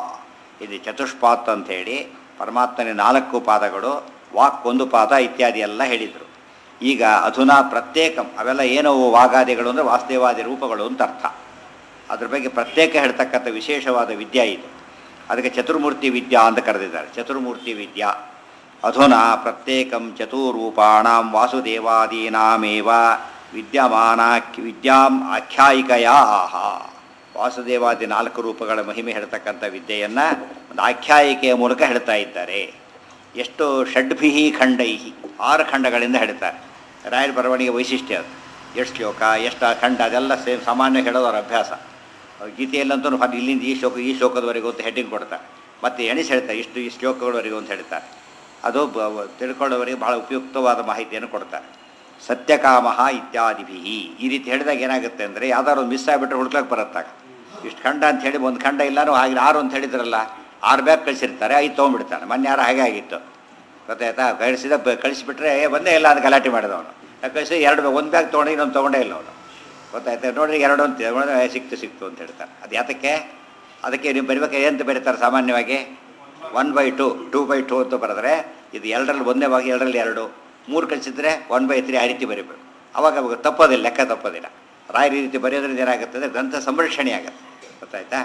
ಇದು ಚತುಷ್ಪಾತ್ ಅಂಥೇಳಿ ಪರಮಾತ್ಮನ ನಾಲ್ಕು ಪಾದಗಳು, ವಾಕ್ ಒಂದು ಪಾದ ಇತ್ಯಾದಿ ಎಲ್ಲ ಹೇಳಿದರು. ಈಗ ಅಧುನಾ ಪ್ರತ್ಯೇಕಂ, ಅವೆಲ್ಲ ಏನೋ ವಾಗಾದಿಗಳು ಅಂದರೆ ವಾಸುದೇವಾದಿ ರೂಪಗಳು ಅಂತ ಅರ್ಥ. ಅದ್ರ ಬಗ್ಗೆ ಪ್ರತ್ಯೇಕ ಹೇಳ್ತಕ್ಕಂಥ ವಿಶೇಷವಾದ ವಿದ್ಯಾ ಇದು. ಅದಕ್ಕೆ ಚತುರ್ಮೂರ್ತಿ ವಿದ್ಯಾ ಅಂತ ಕರೆದಿದ್ದಾರೆ. ಚತುರ್ಮೂರ್ತಿ ವಿದ್ಯಾ ಅಧುನಾ ಪ್ರತ್ಯೇಕಂ ಚತುರೂಪಾಣಾಂ ವಾಸುದೇವಾದೀನಾಮೇವ ವಿದ್ಯಮಾನ ವಿದ್ಯಾಂ ಆಖ್ಯಾಯಿಕಯಾ ಆಹ. ವಾಸುದೇವಾದಿ ನಾಲ್ಕು ರೂಪಗಳ ಮಹಿಮೆ ಹೇಳ್ತಕ್ಕಂಥ ವಿದ್ಯೆಯನ್ನು ಒಂದು ಆಖ್ಯಾಯಿಕೆಯ ಮೂಲಕ ಹೇಳ್ತಾ ಇದ್ದಾರೆ. ಎಷ್ಟು ಷಡ್ಭಿಹಿ ಖಂಡೈಹಿ, ಆರು ಖಂಡಗಳಿಂದ ಹೇಳ್ತಾರೆ. ರಾಯರ ಬರವಣಿಗೆ ವೈಶಿಷ್ಟ್ಯ ಅದು. ಎಷ್ಟು ಶ್ಲೋಕ, ಎಷ್ಟು ಖಂಡ, ಅದೆಲ್ಲ ಸೇಮ್ ಸಾಮಾನ್ಯ ಹೇಳೋದು ಅವ್ರ ಅಭ್ಯಾಸ. ಗೀತೆಯಲ್ಲಂತೂ ಇಲ್ಲಿಂದ ಈ ಶ್ಲೋಕ ಈ ಶ್ಲೋಕದವರೆಗೂ ಅಂತ ಹೆಡ್ಡಿಂಗ್ ಕೊಡ್ತಾರೆ, ಮತ್ತು ಎಣಿಸಿ ಹೇಳ್ತಾರೆ ಇಷ್ಟು ಈ ಶ್ಲೋಕಗಳವರೆಗೂ ಅಂತ ಹೇಳ್ತಾರೆ. ಅದು ತಿಳ್ಕೊಳ್ಳೋವರಿಗೆ ಭಾಳ ಉಪಯುಕ್ತವಾದ ಮಾಹಿತಿಯನ್ನು ಕೊಡ್ತಾರೆ. ಸತ್ಯಕಾಮ ಇತ್ಯಾದಿಭಿ ಈ ರೀತಿ ಹೇಳಿದಾಗ ಏನಾಗುತ್ತೆ ಅಂದರೆ ಯಾವ್ದಾದ್ರು ಒಂದು ಮಿಸ್ ಆಗಿಬಿಟ್ರೆ ಹುಡ್ಕ್ಲಕ್ಕೆ ಬರುತ್ತಾಗ. ಇಷ್ಟು ಖಂಡ ಅಂತ ಹೇಳಿ ಒಂದು ಖಂಡ ಇಲ್ಲಾನು ಹಾಗೆ ಆರು ಅಂತ ಹೇಳಿದ್ರಲ್ಲ, ಆರು ಬ್ಯಾಗ್ ಕಳಿಸಿರ್ತಾರೆ, ಐದು ತೊಗೊಂಡ್ಬಿಡ್ತಾನೆ. ಮೊನ್ನೆ ಯಾರು ಹಾಗೆ ಆಗಿತ್ತು ಗೊತ್ತಾಯ್ತಾ? ಕಳಿಸಿದ ಕಳಿಸಿಬಿಟ್ರೆ ಒಂದೇ ಇಲ್ಲ ಅಂತ ಗಲಾಟೆ ಮಾಡಿದವನು. ಕಳಿಸಿ ಎರಡು ಬ್ಯಾಗ್, ಒಂದು ಬ್ಯಾಗ್ ತೊಗೊಂಡು ಇನ್ನೊಂದು ತೊಗೊಂಡೇ ಇಲ್ಲ ಅವನು. ಗೊತ್ತಾಯ್ತಾ? ನೋಡಿದ್ರೆ ಎರಡು ಅಂತ ಸಿಕ್ತು ಸಿಕ್ತು ಅಂತ ಹೇಳ್ತಾರೆ. ಅದು ಯಾತಕ್ಕೆ? ಅದಕ್ಕೆ ನೀವು ಬರಿಬೇಕಾದ್ರೆ ಏನಂತ ಬರೀತಾರೆ ಸಾಮಾನ್ಯವಾಗಿ? One by two two by two ಅಂತ ಬರೆದ್ರೆ ಇದು ಎರಡರಲ್ಲಿ ಒಂದೇ ಭಾಗ, ಎರಡರಲ್ಲಿ ಎರಡು, ಮೂರು ಕಳಿಸಿದ್ರೆ ಒನ್ ಬೈ ತ್ರೀ, ಆ ರೀತಿ ಬರೀಬೇಕು. ಅವಾಗ ಅವಾಗ ತಪ್ಪೋದಿಲ್ಲ, ಲೆಕ್ಕ ತಪ್ಪೋದಿಲ್ಲ. ರಾಯರ ಈ ರೀತಿ ಬರೆಯೋದ್ರಿಂದ ಏನಾಗುತ್ತೆ ಅಂದರೆ ಗ್ರಂಥ ಸಂರಕ್ಷಣೆ ಆಗುತ್ತೆ. ಗೊತ್ತಾಯ್ತಾ?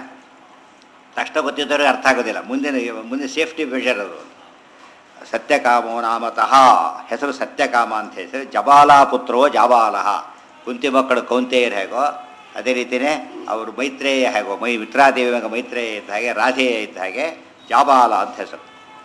ತಕ್ಷಣ ಗೊತ್ತಿದ್ದವ್ರಿಗೆ ಅರ್ಥ ಆಗೋದಿಲ್ಲ, ಮುಂದಿನ ಮುಂದೆ ಸೇಫ್ಟಿ ಮೆಷರ್ ಅದು. ಸತ್ಯಕಾಮೋ ನಾಮತಃ, ಹೆಸರು ಸತ್ಯಕಾಮ ಅಂತ ಹೆಸರು. ಜಬಾಲ ಪುತ್ರೋ ಜಾಬಾಲಃ, ಕುಂತಿ ಮಕ್ಕಳು ಕೌಂತೆಯರು ಹೇಗೋ ಅದೇ ರೀತಿಯೇ ಅವರು ಮೈತ್ರೇಯ ಹೇಗೋ, ಮೈ ಮಿತ್ರಾದೇವಿ ಮೈತ್ರೇಯ ಇದ್ದ ಹಾಗೆ, ರಾಧೇಯ ಇದ್ದ ಹಾಗೆ ಜಾಬಾಲ ಅಂತ ಹೆಸರು.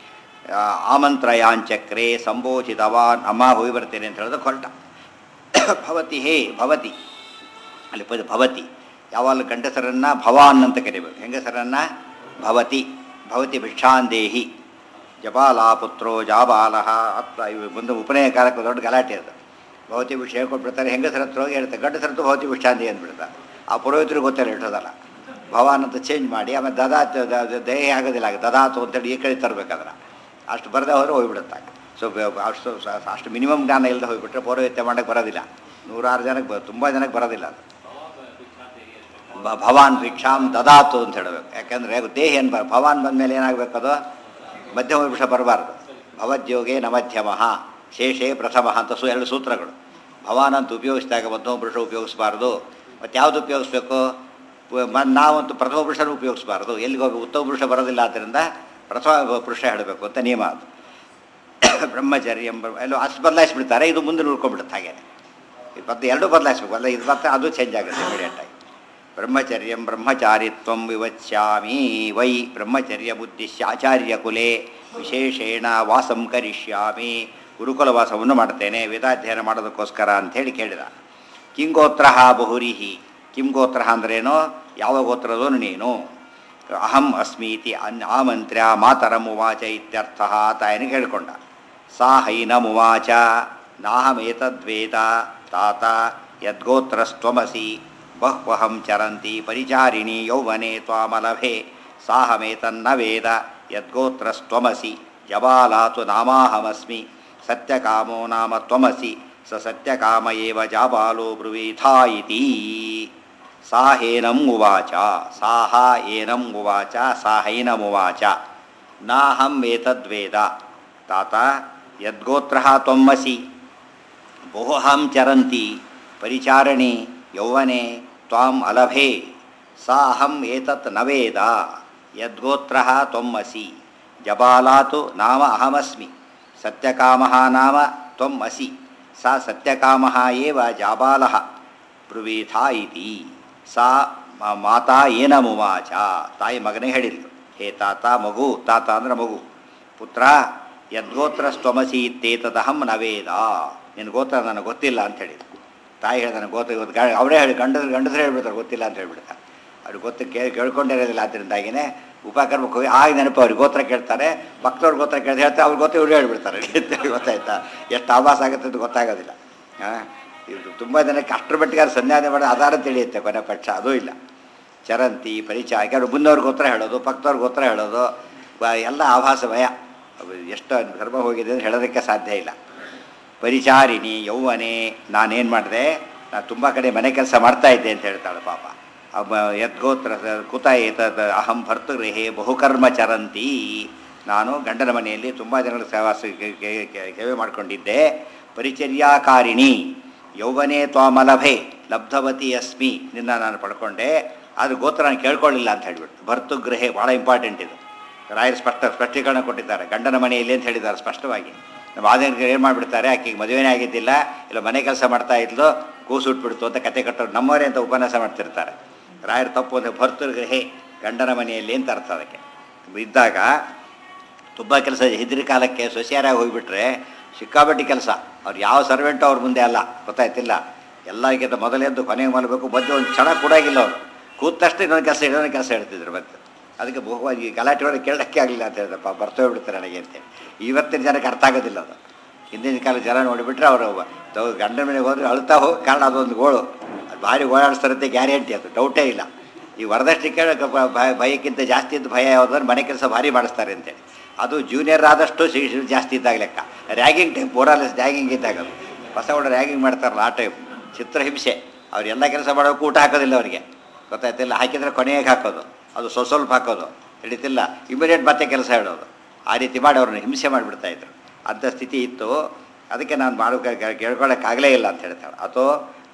ಆಮಂತ್ರಯಾಂಚಕ್ರೆ ಸಂಬೋಧಿತವಾನ್, ಅಮ್ಮ ಹೋಗಿ ಬರ್ತೇನೆ ಅಂತ ಹೇಳಿದ್ರೆ ಹೊರಟ. ಭವತಿ ಹೇ ಭವತಿ, ಅಲ್ಲಿ ಪದ ಭವತಿ. ಯಾವಾಗಲೂ ಗಂಡಸರನ್ನು ಭವಾನ್ ಅಂತ ಕರಿಬೇಕು, ಹೆಂಗಸರನ್ನು ಭವತಿ. ಭವತಿ ಭಿಕ್ಷಾಂದೇಹಿ. ಜಬಾಲ ಪುತ್ರೋ ಜಾಬಾಲಃ ಅತ್ತ ಇವು ಮುಂದೆ ಉಪನಯ ಕಾಲಕ್ಕೆ ದೊಡ್ಡ ಗಲಾಟೆ ಅದು. ಭವತಿ ವಿಷಯ ಕೊಟ್ಬಿಡ್ತಾರೆ, ಹೆಂಗಸರ ಹತ್ರ ಹೋಗಿ ಹೇಳ್ತಾರೆ, ಗಂಡಸರತ್ತು ಭವತಿ ಭಿಕ್ಷಾಂದೇಹಿ ಅಂದ್ಬಿಡ್ತಾರೆ. ಆ ಪುರೋಹಿತರಿಗೆ ಗೊತ್ತಿಲ್ಲ ಇಟ್ಟೋದಲ್ಲ, ಭವಾನ್ ಅಂತ ಚೇಂಜ್ ಮಾಡಿ ಆಮೇಲೆ ದದಾತ್ ದೇಹ ಆಗೋದಿಲ್ಲ, ದದಾತು ಅಂತೇಳಿ ಈ ಕಡೆ ತರಬೇಕಾದ್ರೆ ಅಷ್ಟು ಬರದೆ ಹೋದರೆ ಹೋಗಿಬಿಡುತ್ತೆ. ಸೊ ಅಷ್ಟು ಅಷ್ಟು ಮಿನಿಮಮ್ ಜ್ಞಾನ ಇಲ್ಲದೆ ಹೋಗಿಬಿಟ್ರೆ ಪೌರೋಹಿತ್ಯ ಮಾಡೋಕ್ಕೆ ಬರೋದಿಲ್ಲ. ನೂರಾರು ಜನಕ್ಕೆ ಬ ತುಂಬ ಜನಕ್ಕೆ ಬರೋದಿಲ್ಲ ಅದು. ಭವಾನ್ ಭಿಕ್ಷಾಂ ದದಾತು ಅಂತ ಹೇಳಬೇಕು. ಯಾಕೆಂದರೆ ದೇಹ ಏನು ಬರ ಭವಾನ್ ಬಂದಮೇಲೆ ಏನಾಗಬೇಕು, ಅದು ಮಧ್ಯಮ ವಿಷ ಬರಬಾರ್ದು. ಭವದ್ಯೋಗೆ ನ ಮಧ್ಯಮಃ ಶೇಷೇ ಪ್ರಥಮಃ ಅಂತ ಸು ಎರಡು ಸೂತ್ರಗಳು. ಭವಾನ್ ಅಂತ ಉಪಯೋಗಿಸಿದಾಗ ಮಧ್ಯಮ ಪುರುಷ ಉಪಯೋಗಿಸಬಾರ್ದು. ಮತ್ತು ಯಾವುದು ಉಪಯೋಗಿಸ್ಬೇಕು? ನಾವಂತೂ ಪ್ರಥಮ ಪುರುಷನ ಉಪಯೋಗಿಸಬಾರ್ದು. ಎಲ್ಲಿಗೆ ಹೋಗಿ ಉತ್ತಮ ಪುರುಷ ಬರೋದಿಲ್ಲ, ಆದ್ದರಿಂದ ಪ್ರಥಮ ಪುರುಷ ಹೇಳಬೇಕು ಅಂತ ನಿಯಮ ಅದು. ಬ್ರಹ್ಮಚರ್ಯ ಎಲ್ಲೋ ಅಷ್ಟು ಬದಲಾಯಿಸ್ಬಿಡ್ತಾರೆ, ಇದು ಮುಂದೆ ಉಳ್ಕೊಂಡ್ಬಿಡುತ್ತೆ. ಹಾಗೆ ಮತ್ತು ಎರಡೂ ಬದಲಾಯಿಸ್ಬೇಕು ಅಲ್ಲ, ಇದು ಮತ್ತೆ ಅದು ಚೇಂಜ್ ಆಗುತ್ತೆ ಇಮಿಡಿಯೇಟಾಗಿ. ಬ್ರಹ್ಮಚರ್ಯಂ ಬ್ರಹ್ಮಚಾರಿತ್ವಂ ವಿವಚ್ಯಾಮಿ ವೈ ಬ್ರಹ್ಮಚರ್ಯ ಬುದ್ಧಿಶ್ಯ ಆಚಾರ್ಯ ಕುಲೆ ವಿಶೇಷೇಣ ವಾಸಂ ಕರಿಷ್ಯಾಮಿ. ಗುರುಕುಲ ವಾಸವನ್ನು ಮಾಡ್ತೇನೆ ವೇದಾಧ್ಯಯನ ಮಾಡೋದಕ್ಕೋಸ್ಕರ ಅಂಥೇಳಿ ಕೇಳಿದ. ಕಿಂಗೋತ್ರ ಬಹುರಿಹಿ, ಕಿಂ ಗೋತ್ರ ಅಂದ್ರೇನೋ, ಯಾವ ಗೋತ್ರದೋನು ನೀನು? ಅಹಂ ಅಸ್ಮೀತಿ ಅನ್ ಆಮಂತ್ರ್ಯ ಮಾತರಂ ಉವಾಚ ಇತ್ಯರ್ಥ ತಾಯನಿಗೆ ಹೇಳಿಕೊಂಡ. ಸಾ ಹೈನಮುವಾಚ ನಾಹಮೇತದ್ವೇದ ತಾತ ಯದ್ಗೋತ್ರಸ್ತ್ವಮಸಿ ಬಹ್ವಹಂ ಚರಂತಿ ಪರಿಚಾರಿಣಿ ಯೌವನೆ ತ್ವಾಮಲಭೆ ಸಾಹಮೇತನ್ನ ವೇದ ಯದ್ಗೋತ್ರಸ್ತ್ವಮಸಿ ಜಬಾಲಾತು ನಾಮಾಹಮಸ್ಮಿ ಸತ್ಯಕಾಮೋ ನಾಮ ತ್ವಮಸಿ ಸ ಸತ್ಯಕಾಮ ಏವ ಜಾಬಾಲೋ ಬ್ರುವೀಥಾ ಇತಿ. ಸಾಹೇನಂ ಉವಾಚ ಸಾಹ ಏನಂ ಉವಾಚ ಸಾಹೈನಮುವಾಚ ನಾಹಂ ಏತದ್ವೇದ ತಾತ ಯದ್ಗೋತ್ರಃ ತ್ವಮಸಿ ಬಹುಹಂ ಚರಂತಿ ಪರಿಚಾರಣಿ ಯೌವನೆ ತ್ವಾಂ ಅಲಭೆ ಸಾ ಅಹಂ ಏತತ್ ನ ವೇದ ಯದ್ಗೋತ್ರಃ ತ್ವಮಸಿ ಜಬಾಲಾತು ನಾಮ ಅಹಮಸ್ಮಿ ಸತ್ಯಕಾಮಃ ನಾಮ ತ್ವಂ ಅಸಿ ಸಾ ಸತ್ಯಕಾಮಃ ಏವ ಜಾಬಾಲಃ ಬ್ರುವೀಥಾ ಇತಿ. ಸಾ ಮಾತಾ ಏನಮುವಾಚ ತಾಯಿ ಮಗನೇ ಹೇಳಿದ್ಲು, ಹೇ ತಾತ ಮಗು, ತಾತ ಅಂದ್ರೆ ಮಗು, ಪುತ್ರ ಯದ್ಗೋತ್ರ ಸ್ತಮಸಿ ಇತ್ತೇತದಹಂ ನವೇದ, ನಿನ್ನ ಗೋತ್ರ ನನಗೆ ಗೊತ್ತಿಲ್ಲ ಅಂತ ಹೇಳಿದ್ರು. ತಾಯಿ ಹೇಳಿದ ನನಗೆ ಗೋತ್ರ ಇವತ್ತು ಗ ಅವರೇ ಹೇಳಿ ಗಂಡದ್ರು ಗಂಡಸರು ಹೇಳ್ಬಿಡ್ತಾರೆ ಗೊತ್ತಿಲ್ಲ ಅಂತ ಹೇಳ್ಬಿಡ್ತಾರೆ. ಅವ್ರಿಗೆ ಗೊತ್ತು ಕೇಳಿ ಕೇಳ್ಕೊಂಡಿರೋದಿಲ್ಲ. ಆದ್ದರಿಂದಾಗಿನೇ ಉಪಕರ್ಮಕ್ಕೆ ಹೋಗಿ ಆಗ ನೆನಪು ಅವ್ರಿಗೆ ಗೋತ್ರ ಕೇಳ್ತಾರೆ, ಪಕ್ಕದವ್ರ ಗೋತ್ರ ಕೇಳಿದ್ರೆ ಹೇಳ್ತಾರೆ, ಅವ್ರ ಗೊತ್ತ ಇವ್ರು ಹೇಳ್ಬಿಡ್ತಾರೆ. ಗೊತ್ತಾಯ್ತಾ? ಎಷ್ಟು ಆಭಾಸ ಆಗುತ್ತೆ ಅಂತ ಗೊತ್ತಾಗೋದಿಲ್ಲ. ಹಾಂ, ಇದು ತುಂಬ ಜನಕ್ಕೆ ಅಷ್ಟರ ಮಟ್ಟಿಗೆ ಅದು ಸಂಧ್ಯಾನೆ ಮಾಡಿ ಆಧಾರ ತಿಳಿಯುತ್ತೆ, ಕೊನೆ ಪಕ್ಷ ಅದೂ ಇಲ್ಲ. ಚರಂತಿ ಪರಿಚಯ ಕೆಲವು ಮುಂದವ್ರ ಗೋತ್ರ ಹೇಳೋದು, ಪಕ್ಕದವ್ರ ಗೋತ್ರ ಹೇಳೋದು, ಎಲ್ಲ ಆಭಾಸಮಯ. ಎಷ್ಟು ಧರ್ಮ ಹೋಗಿದೆ ಅಂತ ಹೇಳೋದಕ್ಕೆ ಸಾಧ್ಯ ಇಲ್ಲ. ಪರಿಚಾರಿಣಿ ಯೌವನೆ, ನಾನೇನು ಮಾಡಿದೆ, ನಾನು ತುಂಬ ಕಡೆ ಮನೆ ಕೆಲಸ ಮಾಡ್ತಾ ಇದ್ದೆ ಅಂತ ಹೇಳ್ತಾಳೆ ಪಾಪ. ಯದ್ಗೋತ್ರ ಕುತ ಏತದ್ ಅಹಂ ಭರ್ತೃಗೃಹೇ ಬಹುಕರ್ಮ ಚರಂತಿ, ನಾನು ಗಂಡನ ಮನೆಯಲ್ಲಿ ತುಂಬ ಜನಗಳ ಸೇವಾಸ ಸೇವೆ ಮಾಡಿಕೊಂಡಿದ್ದೆ. ಪರಿಚರ್ಯಾಕಾರಿಣಿ ಯೌವನೇ ತ್ವಾಮಲಭೆ ಲಬ್ಧವತಿ ಅಸ್ಮಿ, ನಿನ್ನ ನಾನು ಪಡ್ಕೊಂಡೆ, ಆದರೆ ಗೋತ್ರ ನಾನು ಕೇಳ್ಕೊಳ್ಳಿಲ್ಲ ಅಂತ ಹೇಳಿಬಿಟ್ಟು. ಭರ್ತೃಗೃಹೇ ಭಾಳ ಇಂಪಾರ್ಟೆಂಟ್ ಇದು. ರಾಯರು ಸ್ಪಷ್ಟ ಸ್ಪಷ್ಟೀಕರಣ ಕೊಟ್ಟಿದ್ದಾರೆ. ಗಂಡನ ಮನೆಯಲ್ಲಿ ಅಂತ ಹೇಳಿದ್ದಾರೆ ಸ್ಪಷ್ಟವಾಗಿ. ನಮ್ಮ ಆದಿನ ಏನು ಮಾಡಿಬಿಡ್ತಾರೆ, ಆಕೆಗೆ ಮದುವೆನೇ ಆಗಿದ್ದಿಲ್ಲ, ಇಲ್ಲ ಮನೆ ಕೆಲಸ ಮಾಡ್ತಾ ಇದ್ಲು, ಕೂಸುಟ್ಬಿಡ್ತು ಅಂತ ಕತೆ ಕಟ್ಟೋರು ನಮ್ಮವರೇ ಅಂತ ಉಪನ್ಯಾಸ ಮಾಡ್ತಿರ್ತಾರೆ. ರಾಯರು ತಪ್ಪು ಅಂದರೆ ಭರ್ತೃಗೃಹೇ ಗಂಡನ ಮನೆಯಲ್ಲಿ ಅಂತ ಅರ್ಥ. ಅದಕ್ಕೆ ಇದ್ದಾಗ ತುಂಬ ಕೆಲಸ ಹಿದ್ರಿ ಕಾಲಕ್ಕೆ ಸೊಸೆಯಾರಾಗಿ ಹೋಗಿಬಿಟ್ರೆ ಸಿಕ್ಕಾಬಟ್ಟಿ ಕೆಲಸ. ಅವ್ರು ಯಾವ ಸರ್ವೆಂಟು ಅವ್ರ ಮುಂದೆ ಅಲ್ಲ, ಗೊತ್ತಾಯ್ತಿಲ್ಲ. ಎಲ್ಲರಿಗಿಂತ ಮೊದಲೆದ್ದು ಕೊನೆಗೆ ಮಲಗಬೇಕು, ಬಂದು ಒಂದು ಕ್ಷಣ ಕೂಡಾಗಿಲ್ಲ ಅವರು. ಕೂತ ತಕ್ಷಣ ಇನ್ನೊಂದು ಕೆಲಸ ಇನ್ನೊಂದು ಕೆಲಸ ಹೇಳ್ತಿದ್ರು ಮತ್ತೆ. ಅದಕ್ಕೆ ಬಹುವಾಗಿ ಗಲಾಟೆ ಒಳಗೆ ಕೇಳೋಕ್ಕೆ ಆಗಲಿಲ್ಲ ಅಂತ ಹೇಳಿದಪ್ಪ, ಬರ್ತೋಗ್ಬಿಡ್ತಾರೆ ನನಗೆ ಅಂತೇಳಿ. ಇವತ್ತಿನ ಜನಕ್ಕೆ ಅರ್ಥ ಆಗೋದಿಲ್ಲ ಅದು. ಹಿಂದಿನ ಕಾಲ ಜನ ನೋಡಿಬಿಟ್ರೆ ಅವರು ಗಂಡನ ಮನೆಗೆ ಹೋದ್ರೆ ಅಳ್ತಾ ಹೋಗಿ, ಕಾರಣ ಅದೊಂದು ಗೋಳು, ಅದು ಭಾರಿ ಓಡಾಡಿಸ್ತಾರಂತೆ ಗ್ಯಾರಂಟಿ, ಅದು ಡೌಟೇ ಇಲ್ಲ. ಈ ವರದಕ್ಷಿಣೆ ಭಯಕ್ಕಿಂತ ಜಾಸ್ತಿ ಇದ್ದು ಭಯ ಯಾವುದಂದ್ರೆ ಮನೆ ಕೆಲಸ ಭಾರಿ ಮಾಡಿಸ್ತಾರೆ ಅಂತೇಳಿ. ಅದು ಜೂನಿಯರ್ ಆದಷ್ಟು ಜಾಸ್ತಿ ಇದ್ದಾಗ ಲೆಕ್ಕ. ರ್ಯಾಗಿಂಗ್ ಟೈಪ್ ಓರಾಲೆಸ್ ರ್ಯಾಗಿಂಗ್ ಇದ್ದಾಗ, ಅದು ಹೊಸ ಹುಡುಗ ರ್ಯಾಗಿಂಗ್ ಮಾಡ್ತಾರಲ್ಲ ಆ ಟೈಪ್ ಚಿತ್ರಹಿಂಸೆ. ಅವ್ರು ಎಲ್ಲ ಕೆಲಸ ಮಾಡೋಕೆ ಊಟ ಹಾಕೋದಿಲ್ಲ ಅವರಿಗೆ, ಗೊತ್ತಾಯ್ತಿಲ್ಲ. ಹಾಕಿದರೆ ಕೊನೆಗೆ ಹಾಕೋದು, ಅದು ಸ್ವಲ್ಪ ಸ್ವಲ್ಪ ಹಾಕೋದು ಹಿಡಿತಿಲ್ಲ, ಇಮಿಡಿಯೇಟ್ ಮತ್ತೆ ಕೆಲಸ ಹೇಳೋದು. ಆ ರೀತಿ ಮಾಡಿ ಅವ್ರನ್ನ ಹಿಂಸೆ ಮಾಡಿಬಿಡ್ತಾಯಿದ್ರು. ಅಂಥ ಸ್ಥಿತಿ ಇತ್ತು. ಅದಕ್ಕೆ ನಾನು ಮಾಡೋ ಕೇಳ್ಕೊಳ್ಳೋಕ್ಕಾಗಲೇ ಇಲ್ಲ ಅಂತ ಹೇಳ್ತಾಳೆ. ಅಥವಾ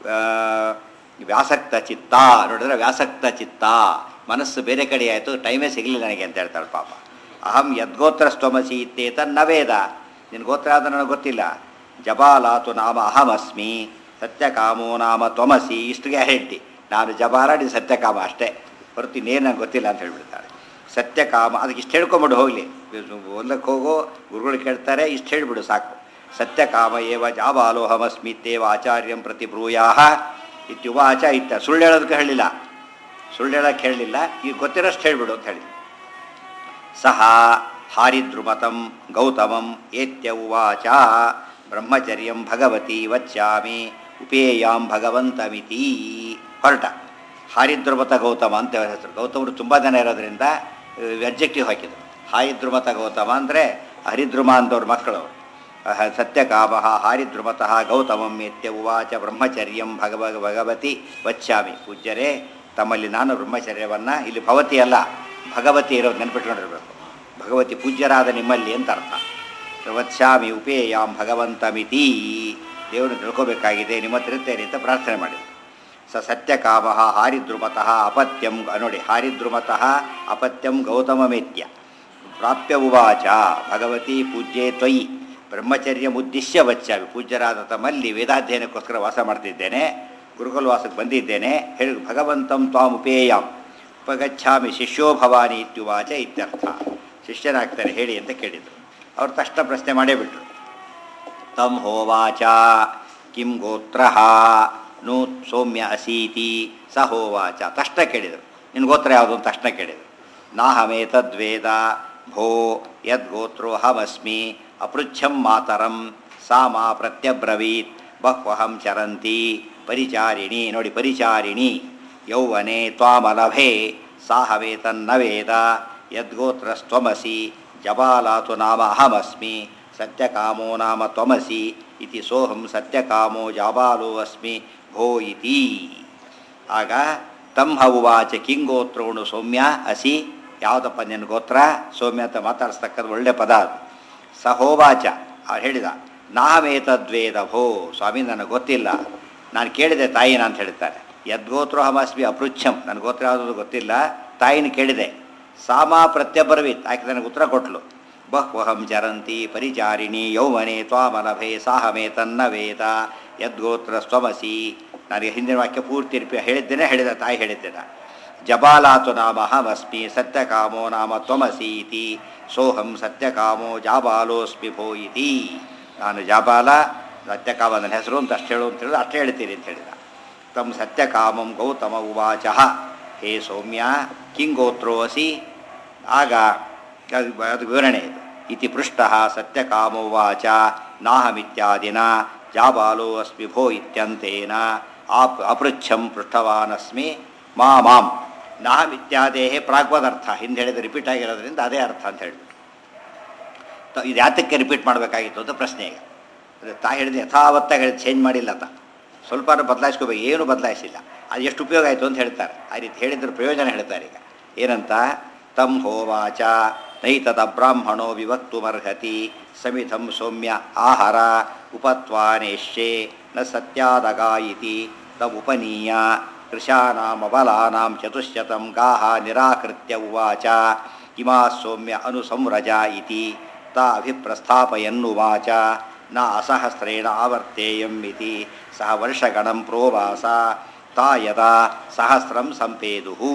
ವ್ಯಾಸಕ್ತ ಚಿತ್ತ, ನೋಡಿದ್ರೆ ವ್ಯಾಸಕ್ತ ಚಿತ್ತ, ಮನಸ್ಸು ಬೇರೆ ಕಡೆ ಆಯಿತು, ಟೈಮೇ ಸಿಗಲಿಲ್ಲ ನನಗೆ ಅಂತ ಹೇಳ್ತಾಳೆ ಪಾಪ. ಅಹಂ ಯದ್ಗೋತ್ರ ಸ್ತಮಸಿ ಇತ್ತೇತ ನವೇದ, ನಿನ್ನ ಗೋತ್ರ ಆದ ನನಗೆ ಗೊತ್ತಿಲ್ಲ. ಜಬಾಲಾತು ನಾಮ ಅಹಮಸ್ಮಿ ಸತ್ಯಕಾಮೋ ನಾಮ ತ್ವಮಸಿ, ಇಷ್ಟು ಗ್ಯಾರಂಟಿ. ನಾನು ಜಬಾಲ, ನೀನು ಸತ್ಯಕಾಮ ಅಷ್ಟೇ, ಹೊರತು ಇನ್ನೇನು ನಂಗೆ ಗೊತ್ತಿಲ್ಲ ಅಂತ ಹೇಳ್ಬಿಡ್ತಾಳೆ. ಸತ್ಯಕಾಮ, ಅದಕ್ಕೆ ಇಷ್ಟು ಹೇಳ್ಕೊಂಬಿಡು ಹೋಗಲಿ, ಓದಕ್ಕೆ ಹೋಗೋ ಗುರುಗಳು ಕೇಳ್ತಾರೆ, ಇಷ್ಟು ಹೇಳಿಬಿಡು ಸಾಕು. ಸತ್ಯಕಾಮ ಏವ ಜಾಬಾಲೋಹಮಸ್ಮಿತ್ತೇವ ಆಚಾರ್ಯಂ ಪ್ರತಿ ಬ್ರೂಯಾಹ ಇತ್ಯುವಾಚ ಇತ್ತ. ಸುಳ್ಳು ಹೇಳೋದಕ್ಕೆ ಹೇಳಿಲ್ಲ, ಸುಳ್ಳು ಹೇಳೋಕ್ಕೆ ಹೇಳಲಿಲ್ಲ, ಈಗ ಗೊತ್ತಿರೋಷ್ಟು ಹೇಳಿಬಿಡು ಅಂತ ಹೇಳಿ. ಸಹ ಹಾರಿದ್ರುಮತಂ ಗೌತಮಂ ಏತ್ಯ ಉವಾಚ ಬ್ರಹ್ಮಚರ್ಯಂ ಭಗವತಿ ವಚ್ಚಾಮಿ ಉಪೇಯಾಂ ಭಗವಂತಮಿತಿ. ಹೊರಟ. ಹಾರಿದ್ರುಮತ ಗೌತಮ ಅಂತ ಹೆಸರು. ಗೌತಮರು ತುಂಬ ಜನ ಇರೋದ್ರಿಂದ ಅಬ್ಜೆಕ್ಟಿವ್ ಹಾಕಿದರು. ಹಾರಿದ್ರುಮತ ಗೌತಮ ಅಂದರೆ ಹರಿದ್ರುಮ ಅಂದವ್ರ ಮಕ್ಕಳವರು. ಸತ್ಯಕಾಮ ಹಾರಿದ್ರುಮತಃ ಗೌತಮಂ ಏತ್ಯ ಉವಾಚ ಬ್ರಹ್ಮಚರ್ಯಂ ಭಗವ ಭಗವತಿ ವಚ್ಚಾಮಿ. ಪೂಜ್ಯರೇ, ತಮ್ಮಲ್ಲಿ ನಾನು ಬ್ರಹ್ಮಚರ್ಯವನ್ನು, ಇಲ್ಲಿ ಭವತಿ ಅಲ್ಲ ಭಗವತಿ ಇರೋದು ನೆನ್ಪಿಟ್ಕೊಂಡಿರ್ಬೇಕು. ಭಗವತಿ ಪೂಜ್ಯರಾದ ನಿಮ್ಮಲ್ಲಿ ಅಂತ ಅರ್ಥ. ವತ್ಸ್ಯಾಮಿ ಉಪೇಯಾಂ ಭಗವಂತಮಿತಿ, ದೇವರು ತಿಳ್ಕೋಬೇಕಾಗಿದೆ, ನಿಮ್ಮ ಹತ್ರ ಇರ್ತೇನೆ ಅಂತ ಪ್ರಾರ್ಥನೆ ಮಾಡಿದರು. ಸ ಸತ್ಯಕಾಮ ಹಾರಿದ್ರುಮತಃ ಅಪತ್ಯಂ, ನೋಡಿ ಹಾರಿದ್ರುಮತಃ ಅಪತ್ಯಂ ಗೌತಮಮೇತ್ಯ ಪ್ರಾಪ್ಯ ಉವಾಚ ಭಗವತಿ ಪೂಜ್ಯೆ ತ್ವಯಿ ಬ್ರಹ್ಮಚರ್ಯ ಉದ್ದಿಶ್ಯ ವಚ್ಚಾಮಿ. ಪೂಜ್ಯರಾದ ತಮ್ಮಲ್ಲಿ ವೇದಾಧ್ಯಯನಕ್ಕೋಸ್ಕರ ವಾಸ ಮಾಡ್ತಿದ್ದೇನೆ, ಗುರುಕುಲ ವಾಸಕ್ಕೆ ಬಂದಿದ್ದೇನೆ, ಹೇಳಿ ಭಗವಂತಂ ತ್ವಾಂ ಉಪೇಯಾಂ ಉಪಗಚ್ಛಾಮಿ ಶಿಷ್ಯೋ ಭವಾನಿ ಇತ್ಯುವಾಚ ಇತ್ಯರ್ಥ. ಶಿಷ್ಯನಾಗ್ತಾರೆ ಹೇಳಿ ಅಂತ ಕೇಳಿದರು. ಅವ್ರು ತಕ್ಷಣ ಪ್ರಶ್ನೆ ಮಾಡೇ ಬಿಟ್ರು. ತಂ ಹೋವಾಚ ಕಿಂ ಗೋತ್ರ ನೂ ಸೌಮ್ಯ ಅಸೀತಿ ಸ ಹೋವಾಚ. ತಕ್ಷಣ ಕೇಳಿದರು, ನಿನ್ನ ಗೋತ್ರ ಯಾವುದು ಅಂತ ತಕ್ಷಣ ಕೇಳಿದರು. ನಾಹಮೇತದ್ವೇದ ಭೋ ಯದ್ಗೋತ್ರೋಹಮಸ್ಮಿ ಅಪೃಚ್ಛಂ ಮಾತರಂ ಸಾ ಮಾ ಪ್ರತ್ಯಬ್ರವೀತ್ ಬಹ್ವಹಂ ಚರಂತಿ ಪರಿಚಾರಿಣಿ ನೋಡಿ ಪರಿಚಾರಿಣಿ ಯೌವನೆ ತ್ವಾಮಲಭೆ ಸಾಹವೇತನ್ನ ವೇದ ಯದ್ಗೋತ್ರಸ್ತ್ವಮಸಿ ಜಬಾಲಾತು ನಾಮ ಅಹಮಸ್ಮಿ ಸತ್ಯಕಾಮೋ ನಾಮ ತ್ವಮಸಿ ಇತಿ ಸೋಹಂ ಸತ್ಯಕಾಮೋ ಜಾಬಾಲೋ ಅಸ್ಮಿ ಭೋ ಇತಿ. ಆಗ ತಂಹ ಉವಾಚ ಕಿಂಗೋತ್ರೋಣು ಸೌಮ್ಯ ಅಸಿ ಯಾವುದಪ್ಪ ನಿನ್ನ ಗೋತ್ರ ಸೌಮ್ಯ ಅಂತ ಮಾತಾಡಿಸ್ತಕ್ಕಂಥ ಒಳ್ಳೆ ಪದ ಅದು. ಸಹೋವಾಚ ಅವ್ರು ಹೇಳಿದ ನಾಹಮೇತದ್ವೇದ ಭೋ ಸ್ವಾಮಿ ನನಗೆ ಗೊತ್ತಿಲ್ಲ, ನಾನು ಕೇಳಿದೆ ತಾಯಿನ ಅಂತ ಹೇಳ್ತಾರೆ. ಯದ್ಗೋತ್ರೋಹಮಸ್ಮಿ ಅಪೃಚ್ಛಂ ನನ್ನ ಗೋತ್ರ ಯಾವುದಾದ್ರು ಗೊತ್ತಿಲ್ಲ, ತಾಯಿನ ಕೇಳಿದೆ. ಸಾಮಾ ಪ್ರತ್ಯಪರ್ವಿತ್ ಆಕೆ ನನಗೆ ಉತ್ತರ ಕೊಟ್ಲು. ಬಹ್ವಹಂ ಚರಂತಿ ಪರಿಚಾರಿಣಿ ಯೌವನೆ ತ್ವಾಮಲಭೆ ಸಾಹಮೇ ತನ್ನ ವೇದ ಯದ್ಗೋತ್ರ ಸ್ವಮಸಿ. ನನಗೆ ಹಿಂದಿನ ವಾಕ್ಯ ಪೂರ್ತಿ ರಿಪಿ ಹೇಳಿದ್ದೇನೆ ಹೇಳಿದ ತಾಯಿ ಹೇಳಿದ್ದೇನೆ. ಜಬಾಲಾತು ನಾಮ ಅಹಮಸ್ಮಿ ಸತ್ಯಕಾಮೋ ನಾಮ ತ್ವಮಸಿ ಇತಿ ಸೋಹಂ ಸತ್ಯಕಾಮೋ ಜಾಬಾಲೋಸ್ಮಿ ಭೋ ಇತಿ. ನಾನು ಜಾಬಾಲ ಸತ್ಯಕಾಮ ನನ್ನ ಹೆಸರು ಅಂತ ಅಷ್ಟು ಹೇಳು ಅಂತ ಹೇಳಿದ ಅಷ್ಟೇ ಹೇಳ್ತೀನಿ ಅಂತ ಹೇಳಿದ. ತಮ್ಮ ಸತ್ಯಕಾಮಂ ಗೌತಮ ಉವಾಚ ಹೇ ಸೌಮ್ಯ ಕಿಂಗೋತ್ರೋ ಅಸಿ. ಆಗ ಅದು ವಿವರಣೆ ಇದು. ಇತಿ ಪೃಷ್ಟ ಸತ್ಯಕಾಮೋವಾಚ ನಾಹಮಿತ್ಯಾದಿನ ಜಾಬಾಲೋ ಅಸ್ಮಿ ಭೋ ಇತ್ಯಂತೇನ ಆಪ್ ಅಪೃಚ್ಛಂ ಪೃಷ್ಠವಾನಸ್ಮಿ ಮಾ ಮಾಂ. ನಾಹಮಿತ್ಯಾದೇ ಪ್ರಾಗ್ವದರ್ಥ ಹಿಂದೆ ಹೇಳಿದ ರಿಪೀಟ್ ಆಗಿರೋದ್ರಿಂದ ಅದೇ ಅರ್ಥ ಅಂತ ಹೇಳಿಬಿಟ್ಟು ಇದು ಯಾತಕ್ಕೆ ರಿಪೀಟ್ ಮಾಡಬೇಕಾಗಿತ್ತು ಅಂತ ಪ್ರಶ್ನೆ. ಈಗ ಅದೇ ತಾ ಹೇಳಿದ ಯಥಾವತ್ತಾಗಿ ಹೇಳಿ ಚೇಂಜ್ ಮಾಡಿಲ್ಲ ತ ಸ್ವಲ್ಪ ಬದಲಾಯಿಸ್ಕೋಬೇಕು, ಏನು ಬದಲಾಯಿಸಿಲ್ಲ. ಅದು ಎಷ್ಟು ಉಪಯೋಗ ಆಯಿತು ಅಂತ ಹೇಳ್ತಾರೆ. ಆ ರೀತಿ ಹೇಳಿದ್ರೆ ಪ್ರಯೋಜನ ಹೇಳ್ತಾರೆ. ಈಗ ಏನಂತ ತಂ ಹೋವಾಚ ನೈತದ ಬ್ರಾಹ್ಮಣೋ ವಿವಕ್ತುಮರ್ಹತಿ ಸಮಿಧಂ ಸೌಮ್ಯ ಆಹಾರ ಉಪತ್ವಾನೇಶ್ಯೆ ನ ಸತ್ಯಾದಗಾಯಿತಿ ತಮುಪನೀಯ ಕೃಶಾನಾಮಬಲಾನಾಂ ಚತುಶ್ಶತಂ ಗಾಹ ನಿರಾಕೃತ್ಯ ಉವಾಚ ಇಮಾ ಸೌಮ್ಯ ಅನುಸಂವ್ರಜ ಇತಿ ತಾ ಅಭಿಪ್ರಸ್ಥಾಪಯನ್ನುವಾಚ ನ ಅಸಹಸ್ರೇಣ ಆವರ್ತೇಯಂ ಇತಿ ಸಹ ವರ್ಷಗಣಂ ಪ್ರೋವಾಸ ತಾ ಯದಾ ಸಹಸ್ರಂ ಸಂಪೇದುಹು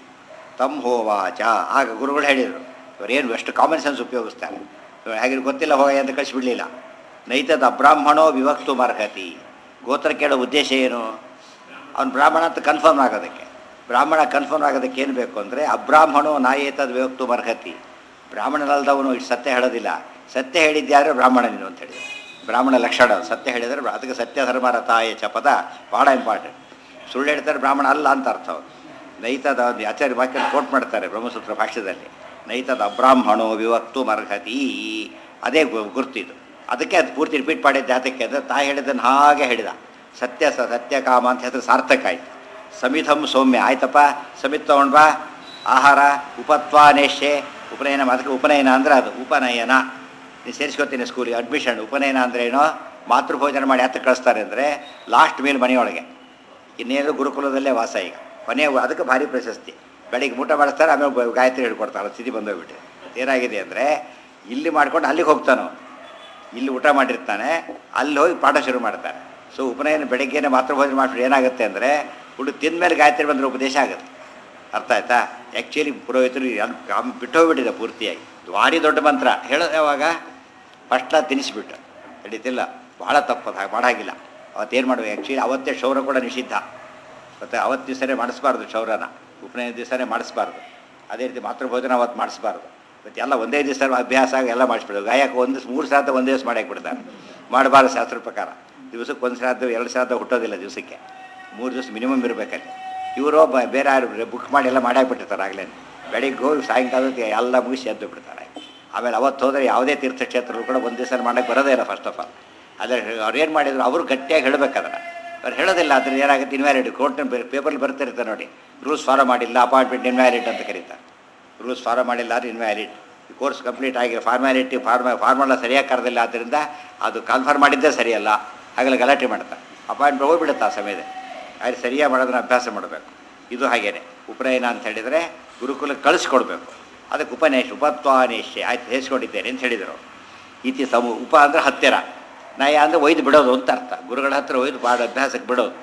ತಂ ಹೋವಾಚ. ಆಗ ಗುರುಗಳು ಹೇಳಿದರು, ಇವರೇನು ಎಷ್ಟು ಕಾಮನ್ ಸೆನ್ಸ್ ಉಪಯೋಗಿಸ್ತಾರೆ. ಹಾಗೆ ಗೊತ್ತಿಲ್ಲ ಹೋಗ ಅಂತ ಕಳಿಸ್ಬಿಡಲಿಲ್ಲ. ನೈತದ ಅಬ್ರಾಹ್ಮಣೋ ವಿವಕ್ತು ಮರ್ಹತಿ. ಗೋತ್ರ ಕೇಳೋ ಉದ್ದೇಶ ಏನು? ಅವನು ಬ್ರಾಹ್ಮಣ ಅಂತ ಕನ್ಫರ್ಮ್ ಆಗೋದಕ್ಕೆ. ಬ್ರಾಹ್ಮಣ ಕನ್ಫರ್ಮ್ ಆಗೋದಕ್ಕೆ ಏನು ಬೇಕು ಅಂದರೆ ಅಬ್ರಾಹ್ಮಣೋ ನಾಯೇತದ್ ವಿವಕ್ತು ಮರ್ಹತಿ. ಬ್ರಾಹ್ಮಣನಲ್ದವನು ಇಷ್ಟು ಸತ್ಯ ಹೇಳೋದಿಲ್ಲ. ಸತ್ಯ ಹೇಳಿದ್ಯಾದ್ರೆ ಬ್ರಾಹ್ಮಣ ನೀನು ಅಂತ ಹೇಳಿದ್ರು. ಬ್ರಾಹ್ಮಣ ಲಕ್ಷಣ ಸತ್ಯ ಹೇಳಿದರೆ ಅದಕ್ಕೆ ಸತ್ಯ ಧರ್ಮ ರಥಾಯ ಚ ಪದ ಭಾಳ ಇಂಪಾರ್ಟೆಂಟ್. ಸುಳ್ಳು ಹೇಳ್ತಾರೆ ಬ್ರಾಹ್ಮಣ ಅಲ್ಲ ಅಂತ ಅರ್ಥ. ಅವರು ನೈತದ ಆಚಾರ್ಯ ವಾಕ್ಯ ಕೋಟ್ ಮಾಡ್ತಾರೆ ಬ್ರಹ್ಮಸೂತ್ರ ಭಾಷ್ಯದಲ್ಲಿ. ನೈತದ ಅಬ್ರಾಹ್ಮಣೋ ವಿವಕ್ತು ಮರ್ಹತಿ ಅದೇ ಗುರ್ತಿದು. ಅದಕ್ಕೆ ಅದು ಪೂರ್ತಿ ರಿಪೀಟ್ ಮಾಡಿದ ಜಾತಕ್ಕೆ ಅಂದರೆ ತಾಯಿ ಹೇಳಿದ್ದನ್ನು ಹಾಗೆ ಹೇಳಿದ. ಸತ್ಯ ಸ ಸತ್ಯಕಾಮ ಅಂತ ಹೆಸರು ಸಾರ್ಥಕ ಆಯಿತು. ಸಮಿಧಂ ಸೌಮ್ಯ ಆಯ್ತಪ್ಪ, ಸಮಿತ್ ತೊಗೊಂಡು ಬಾ. ಆಹಾರ ಉಪತ್ವಾನೇಶ್ಯೆ ಉಪನಯನ. ಅದಕ್ಕೆ ಉಪನಯನ ಅಂದರೆ ಅದು ಉಪನಯನ. ನೀವು ಸೇರಿಸ್ಕೊತೀನಿ ಸ್ಕೂಲಿಗೆ ಅಡ್ಮಿಷನ್. ಉಪನಯನ ಅಂದರೆ ಏನೋ ಮಾತೃಭೋಜನ ಮಾಡಿ ಹತ್ತು ಕಳಿಸ್ತಾರೆ ಅಂದರೆ ಲಾಸ್ಟ್ ಮೀಲ್ ಮನೆಯೊಳಗೆ. ಇನ್ನೇನು ಗುರುಕುಲದಲ್ಲೇ ವಾಸ. ಈಗ ಕೊನೆಯ ಅದಕ್ಕೆ ಭಾರಿ ಪ್ರಶಸ್ತಿ. ಬೆಳಿಗ್ಗೆ ಊಟ ಮಾಡಿಸ್ತಾರೆ, ಆಮೇಲೆ ಗಾಯತ್ರಿ ಹೇಳ್ಕೊಡ್ತಾರೆ. ಸ್ಥಿತಿ ಬಂದೋಗ್ಬಿಟ್ಟು ಏನಾಗಿದೆ ಅಂದರೆ ಇಲ್ಲಿ ಮಾಡ್ಕೊಂಡು ಅಲ್ಲಿಗೆ ಹೋಗ್ತಾನೋ, ಇಲ್ಲಿ ಊಟ ಮಾಡಿರ್ತಾನೆ, ಅಲ್ಲಿ ಹೋಗಿ ಪಾಠ ಶುರು ಮಾಡ್ತಾರೆ. ಸೊ ಉಪನಯನ ಬೆಳಗ್ಗೆನೇ ಮಾತೃಭೋಜನ ಮಾಡಿಬಿಟ್ಟು ಏನಾಗುತ್ತೆ ಅಂದರೆ ಹುಡು ತಿಂದ ಮೇಲೆ ಗಾಯತ್ರಿ ಬಂದರೆ ಉಪದೇಶ ಆಗುತ್ತೆ. ಅರ್ಥ ಆಯ್ತಾ? ಆ್ಯಕ್ಚುಲಿ ಪುರೋಹಿತರು ಅಲ್ಲಿ ಬಿಟ್ಟು ಹೋಗ್ಬಿಟ್ಟಿದೆ ಪೂರ್ತಿಯಾಗಿ. ಭಾರಿ ದೊಡ್ಡ ಮಂತ್ರ ಹೇಳೋದು ಯಾವಾಗ ಫಸ್ಟ್ಲ ತಿನ್ನಿಸ್ಬಿಟ್ಟು ನಡೀತಿಲ್ಲ. ಭಾಳ ತಪ್ಪದು, ಹಾಗೆ ಮಾಡಾಗಿಲ್ಲ. ಅವತ್ತೇನು ಮಾಡಬೇಕು? ಆ್ಯಕ್ಚುಲಿ ಅವತ್ತೇ ಕ್ಷೌರ ಕೂಡ ನಿಷಿದ್ಧ. ಮತ್ತು ಅವತ್ತು ದಿವಸನೇ ಮಾಡಿಸ್ಬಾರ್ದು ಕ್ಷೌರನ. ಉಪನಯನ ದಿವಸನೇ ಮಾಡಿಸ್ಬಾರ್ದು. ಅದೇ ರೀತಿ ಮಾತೃಭೋಜನ ಅವತ್ತು ಮಾಡಿಸ್ಬಾರ್ದು. ಮತ್ತು ಎಲ್ಲ ಒಂದೇ ದಿವಸ ಅಭ್ಯಾಸ ಆಗಿ ಎಲ್ಲ ಮಾಡಿಸ್ಬಿಡೋದು. ಗಾಯಕ್ಕೆ ಒಂದು ಮೂರು ಶ್ರಾದ್ದ ಒಂದೇ ದಿವಸ ಮಾಡಾಕ್ಬಿಡ್ತಾರೆ. ಮಾಡಬಾರ್ದು ಶಾಸ್ತ್ರ ಪ್ರಕಾರ. ದಿವಸಕ್ಕೆ ಒಂದು ಶ್ರಾದ್ದ ಎರಡು ಶ್ರಾದ್ದ ಹುಟ್ಟೋದಿಲ್ಲ ದಿವಸಕ್ಕೆ. ಮೂರು ದಿವಸ ಮಿನಿಮಮ್ ಇರಬೇಕಲ್ಲಿ. ಇವರು ಬೇರೆ ಯಾರು ಬುಕ್ ಮಾಡಿ ಎಲ್ಲ ಮಾಡಾಕ್ಬಿಟ್ಟಿರ್ತಾರೆ. ಆಗಲೇ ಬೆಳಿಗ್ಗೆ ಹೋಗಿ ಸಾಯಂಕಾಲಕ್ಕೆ ಎಲ್ಲ ಮುಗಿಸಿ ಎದ್ದು ಬಿಡ್ತಾರೆ. ಆಮೇಲೆ ಅವತ್ತು ಹೋದರೆ ಯಾವುದೇ ತೀರ್ಥಕ್ಷೇತ್ರಗಳು ಕೂಡ ಒಂದು ದಿವಸ ಮಾಡೋಕ್ಕೆ ಬರೋದೇ ಇಲ್ಲ. ಫಸ್ಟ್ ಆಫ್ ಆಲ್ ಅದೇ ಅವ್ರು ಏನು ಮಾಡಿದ್ರು, ಅವರು ಗಟ್ಟಿಯಾಗಿ ಹೇಳಬೇಕಾದ್ರೆ ಅವ್ರು ಹೇಳೋದಿಲ್ಲ. ಅದ್ರಲ್ಲಿ ಏನಾಗುತ್ತೆ, ಇನ್ವ್ಯಾಲಿಡ್. ಕೋರ್ಟ್ನ ಪೇಪರ್ಲಿ ಬರ್ತಿರ್ತಾರೆ ನೋಡಿ, ರೂಲ್ಸ್ ಫಾಲೋ ಮಾಡಿಲ್ಲ, ಅಪಾಯಿಂಟ್ಮೆಂಟ್ ಇನ್ವ್ಯಾಲಿಡ್ ಅಂತ ಕರೀತಾರೆ. ರೂಲ್ಸ್ ಫಾಲೋ ಮಾಡಿಲ್ಲ ಅದು ಇನ್ವ್ಯಾಲಿಡ್. ಈ ಕೋರ್ಸ್ ಕಂಪ್ಲೀಟ್ ಆಗಿ ಫಾರ್ಮ್ಯಾಲಿಟಿ ಫಾರ್ಮ ಫಾರ್ಮಲ್ಲ ಸರಿಯಾಗಿ ಕರೆದಿಲ್ಲ, ಆದ್ದರಿಂದ ಅದು ಕನ್ಫರ್ಮ್ ಮಾಡಿದ್ದೇ ಸರಿಯಲ್ಲ. ಹಾಗೆಲ್ಲ ಗಲಾಟೆ ಮಾಡ್ತಾರೆ. ಅಪಾಯಿಂಟ್ಮೆಂಟ್ ಹೋಗಿಬಿಡುತ್ತೆ ಆ ಸಮಯದಲ್ಲಿ. ಆದರೆ ಸರಿಯಾಗಿ ಮಾಡೋದನ್ನ ಅಭ್ಯಾಸ ಮಾಡಬೇಕು. ಇದು ಹಾಗೇನೆ ಉಪನಯನ ಅಂತ ಹೇಳಿದರೆ ಗುರುಕುಲಕ್ಕೆ ಕಳಿಸ್ಕೊಡ್ಬೇಕು. ಅದಕ್ಕೆ ಉಪನೇಶ ಉಪತ್ವಾನೇಶ್ಯ ಆಯ್ತು ಹೇಸ್ಕೊಂಡಿದ್ದೇನೆ ಅಂತ ಹೇಳಿದರು. ಇತಿ ಸಮು ಉಪ ಅಂದರೆ ಹತ್ತಿರ, ನಯ ಅಂದರೆ ಒಯ್ದು ಬಿಡೋದು ಅಂತ ಅರ್ಥ. ಗುರುಗಳ ಹತ್ತಿರ ಒಯ್ದು ಪಾಡ ಅಭ್ಯಾಸಕ್ಕೆ ಬಿಡೋದು.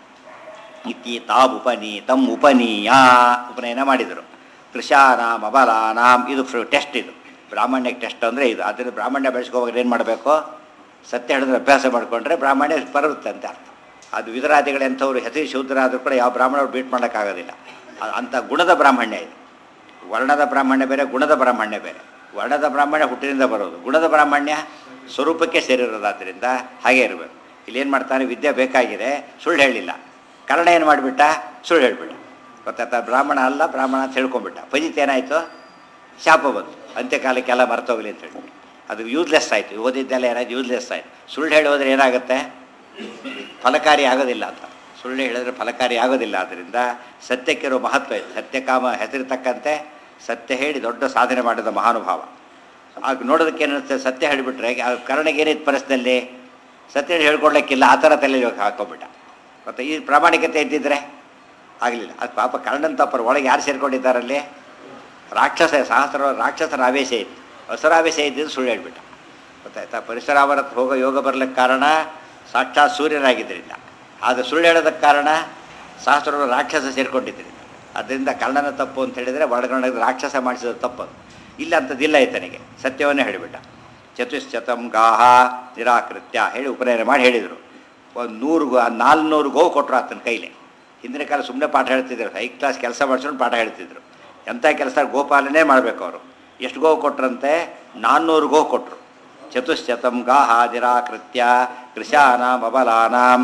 ಇತಿ ತಾಮ್ ಉಪನೀ ತಮ್ ಉಪನೀಯ ಉಪನಯನ ಮಾಡಿದರು. ಕೃಷಾನಾಮ್ ಅಬಲಾನಾಮ್ ಇದು ಫ್ರೂ ಟೆಸ್ಟ್. ಇದು ಬ್ರಾಹ್ಮಣ್ಯಕ್ಕೆ ಟೆಸ್ಟ್ ಅಂದರೆ ಇದು. ಅದರಿಂದ ಬ್ರಾಹ್ಮಣ್ಯ ಬೆಳೆಸ್ಕೋವಾಗ ಏನು ಮಾಡಬೇಕು? ಸತ್ಯ ಹೇಳಿದ್ರೆ ಅಭ್ಯಾಸ ಮಾಡಿಕೊಂಡ್ರೆ ಬ್ರಾಹ್ಮಣ್ಯ ಬರುತ್ತೆ ಅಂತ ಅರ್ಥ. ಅದು ವಿದುರಾದಿಗಳೆಂಥವ್ರು ಹೆಸರಿ ಶೂದ್ರ ಆದರೂ ಕೂಡ ಯಾವ ಬ್ರಾಹ್ಮಣವ್ರು ಬೀಟ್ ಮಾಡೋಕ್ಕಾಗೋದಿಲ್ಲ. ಅಂಥ ಗುಣದ ಬ್ರಾಹ್ಮಣ್ಯ ಇದು. ವರ್ಣದ ಬ್ರಾಹ್ಮಣ್ಯ ಬೇರೆ, ಗುಣದ ಬ್ರಾಹ್ಮಣ್ಯ ಬೇರೆ. ವರ್ಣದ ಬ್ರಾಹ್ಮಣ್ಯ ಹುಟ್ಟಿನಿಂದ ಬರೋದು, ಗುಣದ ಬ್ರಾಹ್ಮಣ್ಯ ಸ್ವರೂಪಕ್ಕೆ ಸೇರಿರೋದಾದ್ದರಿಂದ ಹಾಗೇ ಇರಬೇಕು. ಇಲ್ಲೇನು ಮಾಡ್ತಾನೆ, ವಿದ್ಯೆ ಬೇಕಾಗಿದೆ, ಸುಳ್ಳು ಹೇಳಿಲ್ಲ. ಕರ್ಣ ಏನು ಮಾಡಿಬಿಟ್ಟ, ಸುಳ್ಳು ಹೇಳಿಬಿಟ್ಟ. ಗೊತ್ತಾಯ್ತಾ, ಬ್ರಾಹ್ಮಣ ಅಲ್ಲ ಬ್ರಾಹ್ಮಣ ಅಂತ ಹೇಳ್ಕೊಂಬಿಟ್ಟ. ಫಜಿತ್ ಏನಾಯಿತು, ಶಾಪ ಬಂತು, ಅಂತ್ಯಕಾಲಕ್ಕೆಲ್ಲ ಮರ್ತೋಗಲಿ ಅಂತ ಹೇಳಿ. ಅದು ಯೂಸ್ಲೆಸ್ ಆಯಿತು, ಓದಿದ್ದೆಲ್ಲ ಏನಾಯ್ತು, ಯೂಸ್ಲೆಸ್ ಆಯಿತು. ಸುಳ್ಳು ಹೇಳಿ ಹೋದರೆ ಏನಾಗುತ್ತೆ, ಫಲಕಾರಿ ಆಗೋದಿಲ್ಲ ಅಂತ. ಸುಳ್ಳು ಹೇಳಿದ್ರೆ ಫಲಕಾರಿ ಆಗೋದಿಲ್ಲ. ಆದ್ದರಿಂದ ಸತ್ಯಕ್ಕಿರೋ ಮಹತ್ವ ಇದೆ. ಸತ್ಯಕಾಮ ಹೆಸರು ತಕ್ಕಂತೆ ಸತ್ಯ ಹೇಳಿ ದೊಡ್ಡ ಸಾಧನೆ ಮಾಡಿದ ಮಹಾನುಭಾವ. ಆಗ ನೋಡೋದಕ್ಕೆ ಏನಿರುತ್ತೆ, ಸತ್ಯ ಹೇಳಿಬಿಟ್ರೆ ಕರ್ಣಗೆ ಏನಿತ್ತು ಪರಿಸ್ಥಿತಿಯಲ್ಲಿ, ಸತ್ಯ ಹೇಳಿ ಹೇಳ್ಕೊಡ್ಲಿಕ್ಕಿಲ್ಲ, ಆ ಥರ ತಲೆ ಹಾಕ್ಕೊಂಬಿಟ್ಟ. ಮತ್ತು ಈ ಪ್ರಾಮಾಣಿಕತೆ ಇದ್ದಿದ್ರೆ ಆಗಲಿಲ್ಲ. ಅದು ಪಾಪ ಕರ್ಣನ್ ತಪ್ಪರು. ಒಳಗೆ ಯಾರು ಸೇರ್ಕೊಂಡಿದ್ದಾರಲ್ಲಿ, ರಾಕ್ಷಸ, ಸಹಸ್ರ ರಾಕ್ಷಸರ ಆವೇಶ ಇತ್ತು, ಹಸುರಾವೇಶ ಇದ್ದಿದ್ದು ಸುಳ್ಳು ಹೇಳ್ಬಿಟ್ಟ. ಗೊತ್ತಾಯ್ತಾ, ಪರಶುರಾಮರ ಹೋಗೋ ಯೋಗ ಬರ್ಲಿಕ್ಕೆ ಕಾರಣ ಸಾಕ್ಷಾತ್ ಸೂರ್ಯನಾಗಿದ್ದರಿಂದ. ಆದರೆ ಸುಳ್ಳು ಹೇಳೋದಕ್ಕೆ ಕಾರಣ ಸಹಸ್ರರು ರಾಕ್ಷಸ ಸೇರ್ಕೊಂಡಿದ್ದರಿಂದ. ಅದರಿಂದ ಕರ್ಣನ ತಪ್ಪು ಅಂತ ಹೇಳಿದರೆ ಒಳಗಡೆ ರಾಕ್ಷಸ ಮಾಡಿಸಿದ ತಪ್ಪು. ಇಲ್ಲ ಅಂಥದ್ದಿಲ್ಲ ಈತನಿಗೆ, ಸತ್ಯವನ್ನೇ ಹೇಳಿಬಿಟ್ಟ. ಚತುಶ್ಚತಂ ಗಾಹ ನಿರಾಕೃತ್ಯ ಹೇಳಿ ಉಪನಯನ ಮಾಡಿ ಹೇಳಿದರು. ಒಂದು ನೂರು ಗೋ ನಾಲ್ನೂರು ಗೋವು ಕೊಟ್ಟರು ಆತನ ಕೈಲಿ. ಹಿಂದಿನ ಕಾಲ ಸುಮ್ಮನೆ ಪಾಠ ಹೇಳ್ತಿದ್ರು, ಹೈ ಕ್ಲಾಸ್ ಕೆಲಸ ಮಾಡಿಸ್ಕೊಂಡು ಪಾಠ ಹೇಳ್ತಿದ್ರು. ಎಂಥ ಕೆಲಸ, ಗೋಪಾಲನೆ ಮಾಡಬೇಕು ಅವರು. ಎಷ್ಟು ಗೋವು ಕೊಟ್ರಂತೆ, ನಾನ್ನೂರು ಗೋವು ಕೊಟ್ಟರು. ಚತುಶ್ಚತಂ ಗಾಹ ನಿರಾಕೃತ್ಯ ಕೃಶಾನಾಂ ಅಬಲಾನಾಂ.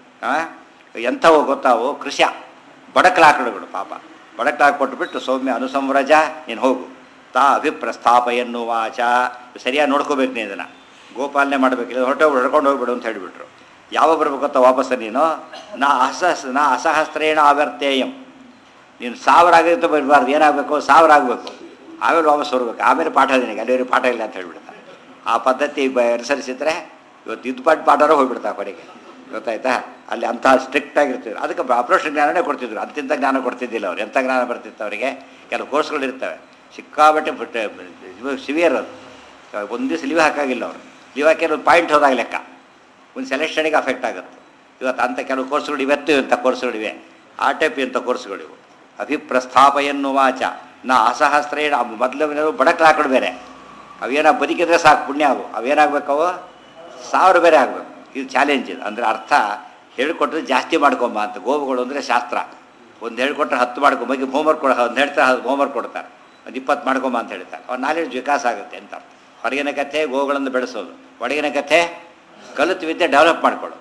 ಎಂಥವು ಗೊತ್ತಾವು, ಕೃಷ ಬಡಕಲಾಕಡುಗಳು. ಪಾಪ ಬಡಕಲಾಕ್ ಕೊಟ್ಟುಬಿಟ್ಟು ಸೌಮ್ಯ ಅನುಸಂವ್ರಜ, ನೀನು ಹೋಗು. ತಾ ಅಭಿಪ್ರಸ್ಥಾಪಯನ್ನು ವಾಚ, ಸರಿಯಾಗಿ ನೋಡ್ಕೋಬೇಕು ನೀನು ಇದನ್ನು, ಗೋಪಾಲನೆ ಮಾಡಬೇಕಿಲ್ಲ, ಹೊರಟು ಹೊಡ್ಕೊಂಡು ಹೋಗ್ಬಿಡು ಅಂತ ಹೇಳಿಬಿಟ್ರು. ಯಾವಾಗ ಬರ್ಬೇಕು ಗೊತ್ತಾ ವಾಪಸ್ಸು ನೀನು, ನಾ ಅಸಹಸ್ ನಾ ಅಸಹಸ್ರೇಣ ಆವರ್ತೇಯಂ, ನೀನು ಸಾವಿರ ಆಗಿತ್ತು ಬರಬಾರ್ದು, ಏನಾಗಬೇಕು, ಸಾವಿರ ಆಗಬೇಕು, ಆಮೇಲೆ ವಾಪಸ್ ಬರ್ಬೇಕು, ಆಮೇಲೆ ಪಾಠ ನಿನಗೆ, ಅಲ್ಲಿವರೆಗೆ ಪಾಠ ಇಲ್ಲ ಅಂತ ಹೇಳ್ಬಿಡ್ತಾರೆ. ಆ ಪದ್ಧತಿ ಬ ಅನುಸರಿಸಿದ್ರೆ ಇವತ್ತು ಇದು ಪಾಠ ಪಾಠರೂ ಹೋಗ್ಬಿಡ್ತಾ ಕೊನೆಗೆ. ಗೊತ್ತಾಯ್ತಾ, ಅಲ್ಲಿ ಅಂಥ ಸ್ಟ್ರಿಕ್ಟ್ ಆಗಿರ್ತಿದ್ರು. ಅದಕ್ಕೆ ಅಪ್ರೋಷ ಜ್ಞಾನನೇ ಕೊಡ್ತಿದ್ರು, ಅಂತಿಂಥ ಜ್ಞಾನ ಕೊಡ್ತಿದ್ದಿಲ್ಲ ಅವ್ರು. ಎಂಥ ಜ್ಞಾನ ಬರ್ತಿತ್ತು ಅವರಿಗೆ, ಕೆಲವು ಕೋರ್ಸ್ಗಳು ಇರ್ತವೆ ಸಿಕ್ಕಾಬಟ್ಟೆ ಬಿಟ್ಟು ಸಿವಿಯರ್. ಅದು ಒಂದು ದಿವಸ ಲೀವ್ ಹಾಕಾಗಿಲ್ಲ ಅವರು. ಲೀವ್ ಹಾಕಿ ಒಂದು ಪಾಯಿಂಟ್ ಹೋದಾಗ ಲೆಕ್ಕ, ಒಂದು ಸೆಲೆಕ್ಷನಿಗೆ ಅಫೆಕ್ಟ್ ಆಗುತ್ತೆ. ಇವತ್ತು ಅಂಥ ಕೆಲವು ಕೋರ್ಸ್ಗಳು ಇವತ್ತು ಇಂಥ ಕೋರ್ಸ್ಗಳಿವೆ, ಆ ಟೈಪ್ ಇಂಥ ಕೋರ್ಸ್ಗಳಿವು. ಅಭಿಪ್ರಸ್ಥಾಪಯನ್ನು ವಾಚ ನಾ ಅಸಹಸ್ರೇಣ, ಮೊದಲು ಬಡಕ್ಲು ಹಾಕೊಂಡು ಬೇರೆ, ಅವೇನ ಬದುಕಿದ್ರೆ ಸಾಕು ಪುಣ್ಯ. ಅವು ಅವೇನಾಗಬೇಕವು ಸಾವಿರ ಬೇರೆ ಆಗಬೇಕು. ಇದು ಚಾಲೆಂಜ್. ಇದು ಅಂದರೆ ಅರ್ಥ ಹೇಳಿಕೊಟ್ರೆ ಜಾಸ್ತಿ ಮಾಡ್ಕೊಂಬ ಅಂತ. ಗೋವುಗಳು ಅಂದರೆ ಶಾಸ್ತ್ರ. ಒಂದು ಹೇಳ್ಕೊಟ್ರೆ ಹತ್ತು ಮಾಡ್ಕೊ, ಬಗ್ಗೆ ಹೋಮ್ವರ್ಕ್ ಕೊಡ, ಒಂದು ಹೇಳ್ತಾರೆ ಹೋಮ್ವರ್ಕ್ ಕೊಡ್ತಾರೆ, ಒಂದು ಇಪ್ಪತ್ತು ಮಾಡ್ಕೊಂಬ ಅಂತ ಹೇಳ್ತಾರೆ. ಅವ್ರ ನಾಲೆಡ್ಜ್ ವಿಕಾಸ ಆಗುತ್ತೆ ಅಂತ ಅರ್ಥ. ಹೊರಗಿನ ಕಥೆ ಗೋವುಗಳನ್ನು ಬೆಳೆಸೋದು, ಒಳಗಿನ ಕಥೆ ಕಲಿತು ವಿದ್ಯೆ ಡೆವಲಪ್ ಮಾಡ್ಕೊಳ್ಳೋದು.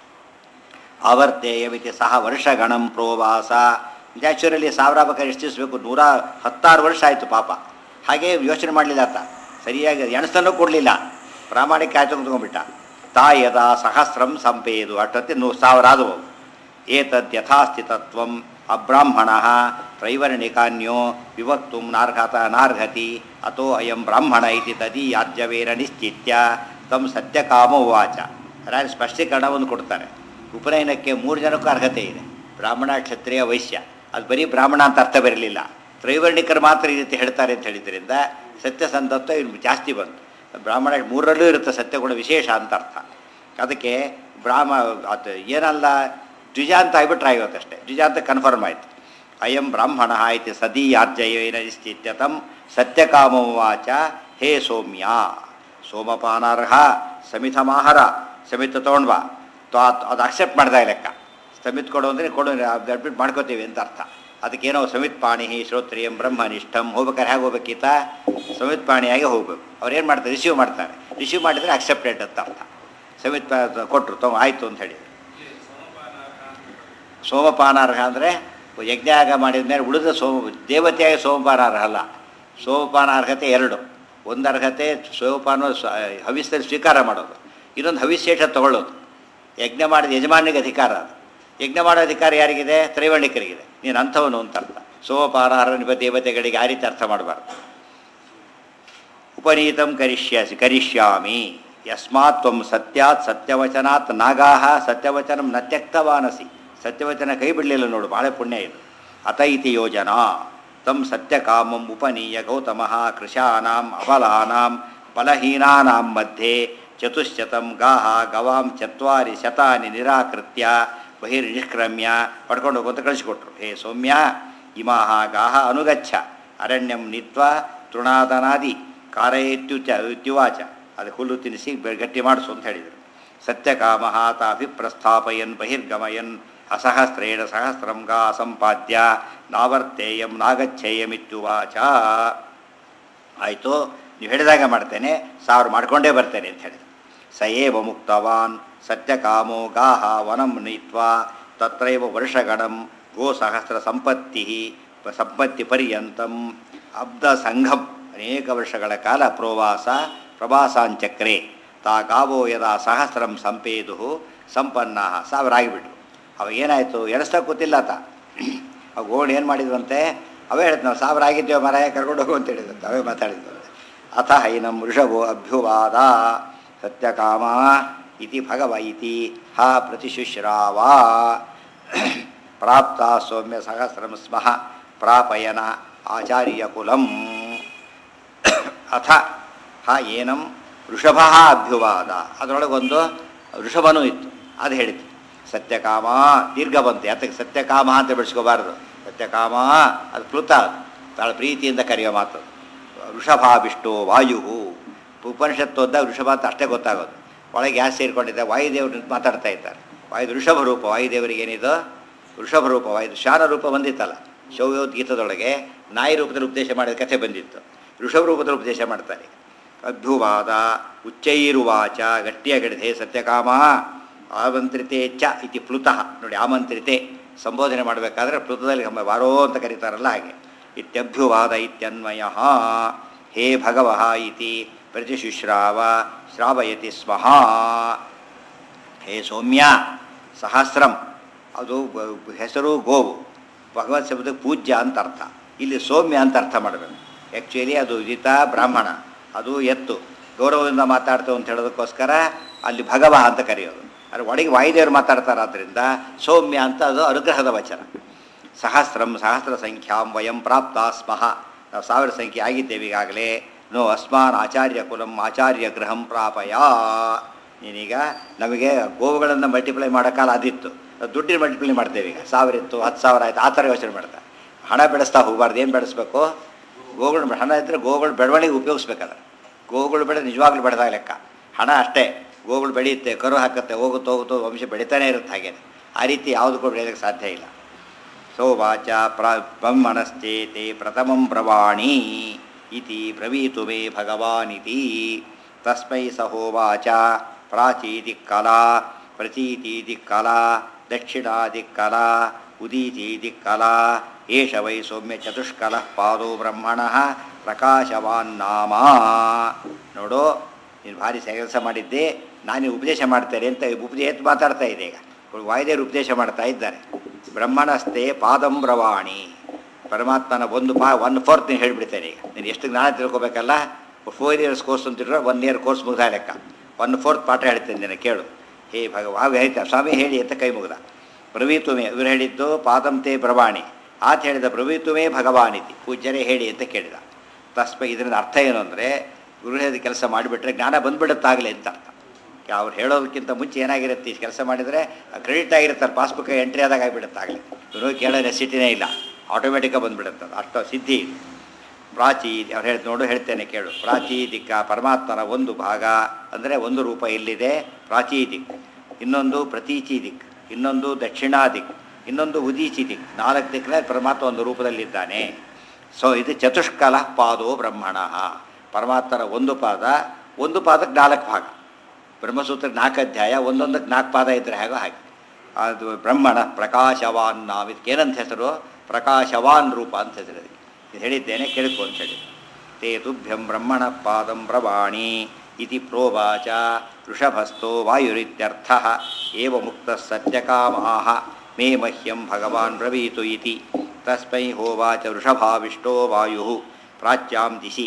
ಆವರ್ತೇಯಮಿತಿ ಸಹ ವರ್ಷಗಣಂ ಪ್ರೋವಾಸ. ನ್ಯಾಚುರಲಿ ಸಾವಿರ ಬೇಕಾದ್ರೆ ಎಷ್ಟು ದಿವಸ ಬೇಕು, ನೂರ ಹತ್ತಾರು ವರ್ಷ ಆಯಿತು ಪಾಪ. ಹಾಗೇ ಯೋಚನೆ ಮಾಡಲಿಲ್ಲ ಆತ, ಸರಿಯಾಗಿ ಎಣಸನ್ನು ಕೊಡಲಿಲ್ಲ, ಪ್ರಾಮಾಣಿಕ ಆಯ್ತು ಕುತ್ಕೊಂಡ್ಬಿಟ್ಟ. ತಾಯದ ಸಹಸ್ರಂ ಸಂಪೇದು, ಅಷ್ಟೊತ್ತಿ ನೂರು ಸಾವಿರ ಆದವು. ಏತದ್ ಯಥಾಸ್ಥಿತತ್ವಂ ಅಬ್ರಾಹ್ಮಣ ತ್ರೈವರ್ಣಿಕಾನ್ಯೋ ವಿವಕ್ತು ನಾರ್ಹತ ನಾರ್ಹತಿ ಅಥೋ ಅಯಂ ಬ್ರಾಹ್ಮಣ ಇತಿ ತದೀಯಾರ್ಜವೇನ ನಿಶ್ಚಿತ್ಯ ತಮ್ಮ ಸತ್ಯಕಾಮ ಉವಾಚ. ರಾಜ ಸ್ಪಷ್ಟೀಕರಣವನ್ನು ಕೊಡ್ತಾರೆ. ಉಪನಯನಕ್ಕೆ ಮೂರು ಜನಕ್ಕೂ ಅರ್ಹತೆ ಇದೆ, ಬ್ರಾಹ್ಮಣ ಕ್ಷತ್ರಿಯ ವೈಶ್ಯ. ಅದು ಬರೀ ಬ್ರಾಹ್ಮಣ ಅಂತ ಅರ್ಥ ಬರಲಿಲ್ಲ, ತ್ರೈವರ್ಣಿಕರು ಮಾತ್ರ ಈ ರೀತಿ ಹೇಳ್ತಾರೆ ಅಂತ ಹೇಳಿದ್ರಿಂದ ಸತ್ಯಸಂಧತ್ವ ಇನ್ನು ಜಾಸ್ತಿ ಬಂತು. ಬ್ರಾಹ್ಮಣ ಮೂರರಲ್ಲೂ ಇರುತ್ತೆ ಸತ್ಯಗುಣ ವಿಶೇಷ ಅಂತ ಅರ್ಥ. ಅದಕ್ಕೆ ಬ್ರಾಹ್ಮ ಅದು ಏನಲ್ಲ ದ್ವಿಜ ಅಂತ ಆಗಿಬಿಟ್ರೆ ಆಗಿವತ್ತಷ್ಟೇ, ದ್ವಿಜ ಅಂತ ಕನ್ಫರ್ಮ್ ಆಯಿತು. ಅಯಂ ಬ್ರಾಹ್ಮಣ ಇತಿ ಸದೀಯಾರ್ಜಯೇನ ನಿಶ್ಚಿತ್ಯತಂ ಸತ್ಯಕಾಮವಾಚ. ಹೇ ಸೌಮ್ಯ, ಸೋಮಪಾನಾರ್ಹ ಸಮಿತಮಾಹಾರ, ಸಮಿತ ತೊಗೊಂಡು ಬಾ. ಅದು ಅಕ್ಸೆಪ್ಟ್ ಮಾಡಿದಾಗ ಲೆಕ್ಕ. ಸಮಿತ್ ಕೊಡು ಅಂದರೆ ಕೊಡು, ಅಡ್ಮಿಟ್ ಮಾಡ್ಕೋತೀವಿ ಅಂತ ಅರ್ಥ. ಅದಕ್ಕೇನೋ ಸಮಿತ್ ಪಾಣಿ ಶ್ರೋತ್ರಿಯಂ ಬ್ರಹ್ಮನಿಷ್ಠಂ. ಹೋಗ್ಬೇಕಾರೆ ಹೇಗೆ ಹೋಗ್ಬೇಕೀತ, ಸಮಿತ್ ಪಾಣಿಯಾಗಿ ಹೋಗ್ಬೇಕು. ಅವ್ರು ಏನು ಮಾಡ್ತಾರೆ, ರಿಸೀವ್ ಮಾಡ್ತಾರೆ. ರಿಸೀವ್ ಮಾಡಿದರೆ ಅಕ್ಸೆಪ್ಟೆಡ್ ಅಂತ ಅರ್ಥ. ಸಮಿತ್ ಕೊಟ್ಟರು ತಗೋ ಆಯಿತು ಅಂತ ಹೇಳಿದರು. ಸೋಮಪಾನಾರ್ಹ ಅಂದರೆ ಯಜ್ಞಯಾಗ ಮಾಡಿದ ಮೇಲೆ ಉಳಿದ ಸೋಮ ದೇವತೆಯಾಗಿ ಸೋಮಪಾನಾರ್ಹ ಅಲ್ಲ. ಸೋಮಪಾನಾರ್ಹತೆ ಎರಡು. ಒಂದು ಅರ್ಹತೆ ಸೋಮಪಾನ ಹವಿಸ್ಸಲ್ಲಿ ಸ್ವೀಕಾರ ಮಾಡೋದು, ಇನ್ನೊಂದು ಹವಿಶೇಷ ತಗೊಳ್ಳೋದು. ಯಜ್ಞ ಮಾಡಿದ ಯಜಮಾನಿಗೆ ಅಧಿಕಾರ ಅದು. ಯಜ್ಞ ಮಾಡೋ ಅಧಿಕಾರ ಯಾರಿಗಿದೆ, ತ್ರೈವರ್ಣಿಕರಿಗಿದೆ. ನೀನು ಅಂಥವನು ಅಂತ ಅರ್ಥ. ಸೋಮಪಾನಾರ್ಹ ನಿಬ ದೇವತೆಗಳಿಗೆ ಆ ರೀತಿ ಅರ್ಥ ಮಾಡಬಾರ್ದು. ಉಪನೀತಂ ಕರಿಷ್ಯಾಸಿ ಕರಿಷ್ಯಾಮಿ ಯಸ್ಮಾತ್ ತ್ವಂ ಸತ್ಯಾತ್ ಸತ್ಯವಚನಾತ್ ನಾಗಾಹ ಸತ್ಯವಚನಂ ನ ತ್ಯಕ್ತವಾನಸಿ. ಸತ್ಯವಚನ ಕೈ ಬಿಡಲಿಲ್ಲ ನೋಡು, ಭಾಳ ಪುಣ್ಯ ಇದು. ಅತ ಇತಿ ಯೋಜನಾ ತಂ ಸತ್ಯಕಾಮಂ ಉಪನೀಯ ಗೌತಮಃ ಕೃಶಾನಾಂ ಅಬಲಾನಾಂ ಬಲಹೀನಾನಾಂ ಮಧ್ಯೆ ಚತುಶ್ಶತಂ ಗಾಹ ಗವಾಂ ಚತ್ವಾರಿ ಶತಾನಿ ನಿರಾಕೃತ್ಯ ಬಹಿರ್ನಿಷ್ಕ್ರಮ್ಯ ಪಡ್ಕೊಂಡು ಹೋಗೋಂತ ಕಳಿಸಿಕೊಟ್ರು. ಹೇ ಸೌಮ್ಯ, ಇಮಾಹ ಗಾಹ ಅನುಗಚ್ಚ ಅರಣ್ಯಂ ನೀತ್ವಾ ತೃಣಾದನಾದಿ ಕಾರಯತ್ಯುಚ ಇತ್ಯುವಾಚ. ಅದು ಹುಲ್ಲು ತಿನ್ನಿಸಿ ಗಟ್ಟಿ ಮಾಡಿಸು ಅಂತ ಹೇಳಿದರು. ಸತ್ಯಕಾಮಃ ತಾಭಿಪ್ರಸ್ಥಾಪಯನ್ ಬಹಿರ್ಗಮಯನ್ ಅಸಹಸ್ರೇಣ ಸಹಸ್ರಂ ಗಾ ಸಂಪಾದ್ಯ ನಾವರ್ತೇಯಂ ನಾಗಚ್ಛೇಯಮಿತ್ಯುವಾಚ. ಆಯಿತು, ನೀವು ಹೇಳಿದಾಗ ಮಾಡ್ತೇನೆ, ಸಾವಿರ ಮಾಡ್ಕೊಂಡೇ ಬರ್ತೇನೆ ಅಂತ ಹೇಳಿದ್ರು. ಸ ಏವ ಮುಕ್ತವಾನ್ ಸತ್ಯಕಾಮೋ ಗಾಹ ವನಂ ನೀತ್ವಾ ತತ್ರೈವ ವರ್ಷಗಣಂ ಗೋಸಹಸ್ರ ಸಂಪತ್ತಿ ಸಂಪತ್ತಿ ಪರ್ಯಂತಂ ಅಬ್ಧ ಸಂಘಂ ಅನೇಕ ವರ್ಷಗಳ ಕಾಲ ಪ್ರೋವಾಸ ಪ್ರವಾಸಾಂಚಕ್ರೆ ತಾ ಗಾವೋ ಯದಾ ಸಹಸ್ರಂ ಸಂಪೇದು ಸಂಪನ್ನ ಸಾವಿರ ಆಗಿಬಿಟ್ರು. ಅವಾಗ ಏನಾಯಿತು, ಎಣಿಸ್ತಾ ಕೂತಿಲ್ಲ ಆತ. ಆ ಗೋಣ್ ಏನು ಮಾಡಿದ್ವಂತೆ, ಅವೇ ಹೇಳಿದ್ ನಾವು ಸಾವಿರ ಆಗಿದ್ದೇವೆ ಮರಾಯ ಕರ್ಕೊಂಡು ಹೋಗು ಅಂತ ಹೇಳಿದಂತೆ. ಅವೇ ಮಾತಾಡಿದ್ವು. ಅಥ ಹೈನಂ ವೃಷಭೋ ಅಭ್ಯುವಾದ ಸತ್ಯಕಾಮ ಇತಿ ಭಗವ ಇತಿ ಹ ಪ್ರತಿಶುಶ್ರಾವ ಪ್ರಾಪ್ತ ಸೌಮ್ಯ ಸಹಸ್ರಂ ಸ್ಮಃ ಪ್ರಾಪಯನ ಆಚಾರ್ಯ ಕುಲಂ. ಅಥ ಹ ಏನಂ ವೃಷಭ ಅಭ್ಯುವಾದ, ಅದರೊಳಗೊಂದು ವೃಷಭನೂ ಇತ್ತು, ಅದು ಹೇಳಿತು. ಸತ್ಯಕಾಮ ದೀರ್ಘ ಬಂತು, ಯಾತಕ್ಕೆ ಸತ್ಯಕಾಮ ಅಂತ ಬೆಳೆಸ್ಕೋಬಾರ್ದು. ಸತ್ಯಕಾಮ ಅದು ಪ್ಲುತ, ಭಾಳ ಪ್ರೀತಿಯಿಂದ ಕರೆಯೋ ಮಾತು. ವೃಷಭಾಭಿಷ್ಟೋ ವಾಯು, ಉಪನಿಷತ್ತು ಓದ್ದಾಗ ವೃಷಭ ಅಂತ ಅಷ್ಟೇ ಗೊತ್ತಾಗೋದು. ಒಳಗೆ ಗ್ಯಾಸ್ ಸೇರಿಕೊಂಡಿದ್ದ ವಾಯುದೇವರು ಮಾತಾಡ್ತಾ ಇದ್ದಾರೆ. ವಾಯು ವೃಷಭ ರೂಪ, ವಾಯುದೇವರಿಗೆ ಏನಿದು ವೃಷಭ ರೂಪ. ವಾಯು ಶಾನ ರೂಪ ಬಂದಿತ್ತಲ್ಲ ಶೌರ್ಯೋದ್ಗೀತದೊಳಗೆ, ನಾಯಿ ರೂಪದಲ್ಲಿ ಉಪದೇಶ ಮಾಡಿದ ಕಥೆ ಬಂದಿತ್ತು. ವೃಷಭ ರೂಪದಲ್ಲಿ ಉಪದೇಶ ಮಾಡ್ತಾರೆ. ಅದ್ಭುವಾದ ಉಚ್ಚೈರುವಾಚ, ಗಟ್ಟಿಯಾಗಿಡಿದೆ ಸತ್ಯಕಾಮ ಆಮಂತ್ರಿತೆ ಚ ಇತಿ ಪ್ಲುತಃ. ನೋಡಿ, ಆಮಂತ್ರಿತೆ ಸಂಬೋಧನೆ ಮಾಡಬೇಕಾದ್ರೆ ಪ್ಲುತದಲ್ಲಿ ವಾರೋ ಅಂತ ಕರೀತಾರಲ್ಲ ಹಾಗೆ. ಇತ್ಯಭ್ಯುವಾದ ಇತ್ಯನ್ವಯ ಹೇ ಭಗವಃ ಇತಿ ಪ್ರತಿಶುಶ್ರಾವ ಶ್ರಾವಯತಿ ಸ್ಮಃ. ಹೇ ಸೌಮ್ಯ ಸಹಸ್ರಂ, ಅದು ಹೆಸರು ಗೋವು, ಭಗವತ್ ಶಬ್ದಕ್ಕೆ ಪೂಜ್ಯ ಅಂತ ಅರ್ಥ. ಇಲ್ಲಿ ಸೌಮ್ಯ ಅಂತ ಅರ್ಥ ಮಾಡಬೇಕು. ಆ್ಯಕ್ಚುಲಿ ಅದು ವಿದಿತ ಬ್ರಾಹ್ಮಣ, ಅದು ಎತ್ತು, ಗೌರವದಿಂದ ಮಾತಾಡ್ತೇವೆ ಅಂತ ಹೇಳೋದಕ್ಕೋಸ್ಕರ ಅಲ್ಲಿ ಭಗವ ಅಂತ ಕರೆಯೋದು. ಆದರೆ ಒಳಗೆ ವಾಯುದೇವರು ಮಾತಾಡ್ತಾರಾದ್ರಿಂದ ಸೌಮ್ಯ ಅಂತ ಅದು ಅನುಗ್ರಹದ ವಚನ. ಸಹಸ್ರಂ ಸಹಸ್ರ ಸಂಖ್ಯಾಂ ವಯಂ ಪ್ರಾಪ್ತ ಸ್ಮಃ, ನಾವು ಸಾವಿರ ಸಂಖ್ಯೆ ಆಗಿದ್ದೇವೆ ಈಗಾಗಲೇ. ನೋ ಅಸ್ಮಾನ್ ಆಚಾರ್ಯ ಕುಲಂ ಆಚಾರ್ಯ ಗೃಹಂ ಪ್ರಾಪಯ. ನೀನೀಗ ನಮಗೆ ಗೋವುಗಳನ್ನು ಮಲ್ಟಿಪ್ಲೈ ಮಾಡೋಕ್ಕಾಲ ಅದಿತ್ತು, ದುಡ್ಡಿನ ಮಲ್ಟಿಪ್ಲೈ ಮಾಡ್ತೇವೆ. ಈಗ ಸಾವಿರ ಇತ್ತು, ಹತ್ತು ಸಾವಿರ ಆಯಿತು, ಆ ಥರ ಯೋಚನೆ ಮಾಡ್ತಾರೆ. ಹಣ ಬೆಳೆಸ್ತಾ ಹೋಗಬಾರ್ದು. ಏನು ಬೆಳೆಸ್ಬೇಕು? ಗೋಗಳು. ಹಣ ಇದ್ದರೆ ಗೋಗಳು ಬೆಳವಣಿಗೆ ಉಪಯೋಗಿಸ್ಬೇಕಲ್ಲ. ಗೋಗಳು ಬೆಳೆ ನಿಜವಾಗ್ಲೂ ಬೆಳೆದಾಗ ಲೆಕ್ಕ. ಹಣ ಅಷ್ಟೇ, ಗೋಗಳು ಬೆಳೆಯುತ್ತೆ, ಕರು ಹಾಕುತ್ತೆ, ಹೋಗುತ್ತೋ ಹೋಗುತ್ತೋ ವಂಶ ಬೆಳೀತಾನೆ ಇರುತ್ತೆ. ಹಾಗೇನೆ ಆ ರೀತಿ ಯಾವುದಕ್ಕೂ ಬೆಳೆಯೋದಕ್ಕೆ ಸಾಧ್ಯ ಇಲ್ಲ. ಸೌವಾಚ ಪ್ರ ಬ್ರಹ್ಮಣಶ್ಚೇತೆ ಪ್ರಥಮಂ ಬ್ರವಾಣಿ ಇತಿ ಬ್ರವೀತು ಮೇ ಭಗವಾನಿತಿ. ತಸ್ಮೈ ಸಹೋವಾಚ ಪ್ರಾಚೀತಿ ಕಲಾ ಪ್ರಚೀತೀತಿ ಕಲಾ ದಕ್ಷಿಣಾದಿ ಕಲಾ ಉದೀತೀತಿ ಕಲಾ ಏಷ ವೈ ಸೌಮ್ಯ ಚತುಷ್ಕಲಃ ಪಾದೋ ಬ್ರಹ್ಮಣಃ ಪ್ರಕಾಶವಾನ್ ನಾಮ. ನೋಡು, ನೀನು ಭಾರಿ ಕೆಲಸ ಮಾಡಿದ್ದೆ, ನಾನು ಉಪದೇಶ ಮಾಡ್ತೇನೆ ಅಂತ ಉಪದೇಶ ಮಾತಾಡ್ತಾ ಇದೆ. ಈಗ ವಾಯುದೇವರು ಉಪದೇಶ ಮಾಡ್ತಾ ಇದ್ದಾರೆ. ಬ್ರಹ್ಮಣಸ್ತೆ ಪಾದಂ ಬ್ರವಾಣಿ, ಪರಮಾತ್ಮನ ಒಂದು ಪಾ ಒನ್ ಫೋರ್ತ್ ನೀನು ಹೇಳಿಬಿಡ್ತೇನೆ. ಈಗ ನೀನು ಎಷ್ಟು ಜ್ಞಾನ ತಿಳ್ಕೊಬೇಕಲ್ಲ, ಫೋರ್ ಇಯರ್ಸ್ ಕೋರ್ಸ್ ಅಂತಿರೋ ಒನ್ ಇಯರ್ ಕೋರ್ಸ್ ಮುಗ್ದ ಲೆಕ್ಕ. ಒನ್ ಫೋರ್ತ್ ಪಾಠ ಹೇಳ್ತೇನೆ ನೀನು ಕೇಳು. ಹೇ ಭಗವ ಹೇಳ್ತಾರೆ ಸ್ವಾಮಿ ಹೇಳಿ ಅಂತ ಕೈ ಮುಗ್ದ. ಬ್ರವೀತುಮೇ, ಇವರು ಹೇಳಿದ್ದು ಪಾದಂತೆ ಬ್ರವಾಣಿ, ಆತ ಹೇಳಿದ ಬ್ರವೀತುಮೇ ಭಗವಾನಿತಿ, ಪೂಜ್ಯರೇ ಹೇಳಿ ಅಂತ ಕೇಳಿದ. ತಸ್ಮೈ ಇದರಿಂದ ಅರ್ಥ ಏನು ಅಂದರೆ, ಗೃಹದ ಕೆಲಸ ಮಾಡಿಬಿಟ್ರೆ ಜ್ಞಾನ ಬಂದುಬಿಡುತ್ತಾಗಲಿ ಅಂತ ಅರ್ಥ. ಅವ್ರು ಹೇಳೋದಕ್ಕಿಂತ ಮುಂಚೆ ಏನಾಗಿರುತ್ತೆ, ಈ ಕೆಲಸ ಮಾಡಿದರೆ ಕ್ರೆಡಿಟ್ ಆಗಿರ್ತಾರೆ, ಪಾಸ್ಬುಕ್ ಎಂಟ್ರಿ ಆದಾಗ ಆಗಿಬಿಡುತ್ತಾಗಲಿ. ಇವರು ಕೇಳೋ ನೆಸಿಟಿನೇ ಇಲ್ಲ, ಆಟೋಮೆಟಿಕ್ಕಾಗಿ ಬಂದುಬಿಡುತ್ತೆ. ಅಷ್ಟು ಸಿದ್ಧಿ. ಪ್ರಾಚೀ ಅವ್ರು ಹೇಳಿ ನೋಡು ಹೇಳ್ತೇನೆ ಕೇಳು. ಪ್ರಾಚೀದಿಕ್ಕ, ಪರಮಾತ್ಮನ ಒಂದು ಭಾಗ ಅಂದರೆ ಒಂದು ರೂಪ ಇಲ್ಲಿದೆ ಪ್ರಾಚೀ ದಿಕ್, ಇನ್ನೊಂದು ಪ್ರತೀಚಿ ದಿಕ್, ಇನ್ನೊಂದು ದಕ್ಷಿಣಾ ದಿಕ್, ಇನ್ನೊಂದು ಉದೀಚಿ ದಿಕ್. ನಾಲ್ಕು ದಿಕ್ಕಿನಲ್ಲಿ ಪರಮಾತ್ಮ ಒಂದು ರೂಪದಲ್ಲಿದ್ದಾನೆ. ಸೊ ಇದು ಚತುಷ್ಕಲ ಪಾದೋ ಬ್ರಹ್ಮಣ. ಪರಮಾತ್ಮನ ಒಂದು ಪಾದ, ಒಂದು ಪಾದಕ್ಕೆ ನಾಲ್ಕು ಭಾಗ. ಬ್ರಹ್ಮಸೂತ್ರಕ್ಕೆ ನಾಲ್ಕು ಅಧ್ಯಾಯ, ಒಂದೊಂದಕ್ಕೆ ನಾಲ್ಕು ಪಾದ ಇದ್ದರೆ ಹೇಗೋ ಹಾಗೆ. ಅದು ಬ್ರಹ್ಮಣ ಪ್ರಕಾಶವಾನ್ ನಾವ್, ಇದಕ್ಕೇನಂತ ಹೆಸರು? ಪ್ರಕಾಶವಾನ್ ರೂಪ ಅಂತ ಹೆಸರು. ಇದು ಹೇಳಿದ್ದೇನೆ ಕೇಳಿಕೊ ಅಂತ ಹೇಳಿ. ತೇ ತುಭ್ಯಂ ಬ್ರಹ್ಮಣ ಪಾದಂ ಬ್ರವಾಣಿ ಇತಿ ಪ್ರೋವಾಚ ಋಷಭಸ್ಥೋ ವಾಯುರಿತ್ಯರ್ಥ. ಏವ ಮುಕ್ತ ಸತ್ಯಕಾಮಾಹ ಮೇ ಮಹ್ಯಂ ಭಗವಾನ್ ಬ್ರವೀತು ಇತಿ. ತಸ್ಮೈ ಹೋವಾಚ ವೃಷಭಾವಿಷ್ಟೋ ವಾಯು ಪ್ರಾಚ್ಯಾಂ ದಿಶಿ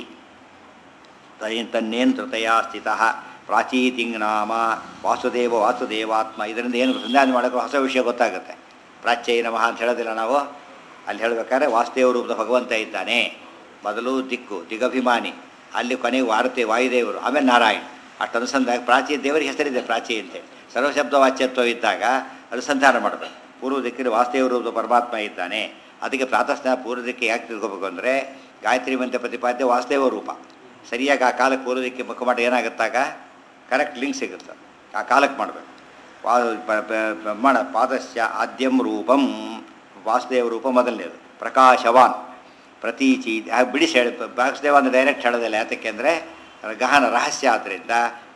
ತನ್ನೇಂತೃತಯಾ ಸ್ಥಿತಃ ಪ್ರಾಚೀತಿಂಗ್ ನಾಮ ವಾಸುದೇವ ವಾಸುದೇವಾತ್ಮ. ಇದರಿಂದ ಏನು ಸಂಧಾನ ಮಾಡೋಕ್ಕೆ ಹೊಸ ವಿಷಯ ಗೊತ್ತಾಗುತ್ತೆ. ಪ್ರಾಚ್ಯೈ ನಮಃ ಅಂತ ಹೇಳೋದಿಲ್ಲ ನಾವು. ಅಲ್ಲಿ ಹೇಳಬೇಕಾದ್ರೆ ವಾಸುದೇವ ರೂಪದ ಭಗವಂತ ಇದ್ದಾನೆ. ಮೊದಲು ದಿಕ್ಕು ದಿಗಭಿಮಾನಿ, ಅಲ್ಲಿ ಕೊನೆಗೆ ವಾರತೆ ವಾಯುದೇವರು, ಆಮೇಲೆ ನಾರಾಯಣ. ಅಷ್ಟು ಅನುಸಂಧಾನ. ಪ್ರಾಚೀ ದೇವರಿಗೆ ಹೆಸರಿದೆ ಪ್ರಾಚೀ ಅಂತೇಳಿ. ಸರ್ವಶಬ್ದ ವಾಚ್ಯತ್ವ ಇದ್ದಾಗ ಅನುಸಂಧಾನ ಮಾಡಬೇಕು. ಪೂರ್ವ ದಿಕ್ಕಿನ ವಾಸುದೇವ ರೂಪದ ಪರಮಾತ್ಮ ಇದ್ದಾನೆ. ಅದಕ್ಕೆ ಪ್ರಾತಃಸ್ನಾನ ಪೂರ್ವ ದಿಕ್ಕೆ ಯಾಕೆ ತಿಳ್ಕೊಬೇಕು ಅಂದರೆ, ಗಾಯತ್ರಿ ಮಂತ್ರ ಪ್ರತಿಪಾದ್ಯ ವಾಸುದೇವ ರೂಪ. ಸರಿಯಾಗಿ ಆ ಕಾಲಕ್ಕೆ ಪೂರ್ವ ದಿಕ್ಕೆ ಮುಖ ಮಾಡಿ ಏನಾಗುತ್ತಾಗ ಕರೆಕ್ಟ್ ಲಿಂಕ್ ಸಿಗುತ್ತೆ. ಆ ಕಾಲಕ್ಕೆ ಮಾಡಬೇಕು. ವಾ ಬ್ರಹ್ಮಣ ಪಾದಸ್ಯ ಆದ್ಯಂ ರೂಪಂ, ವಾಸುದೇವ ರೂಪ ಮೊದಲನೇದು. ಪ್ರಕಾಶವಾನ್ ಪ್ರತೀಚಿ ಬಿಡಿಸಿ ಹೇಳಿ. ವಾಸುದೇವ ಅಂದರೆ ಡೈರೆಕ್ಟ್ ಹೇಳೋದಿಲ್ಲ. ಯಾತಕ್ಕೆ ಅಂದರೆ ಗಹನ ರಹಸ್ಯ ಆದ್ದರಿಂದ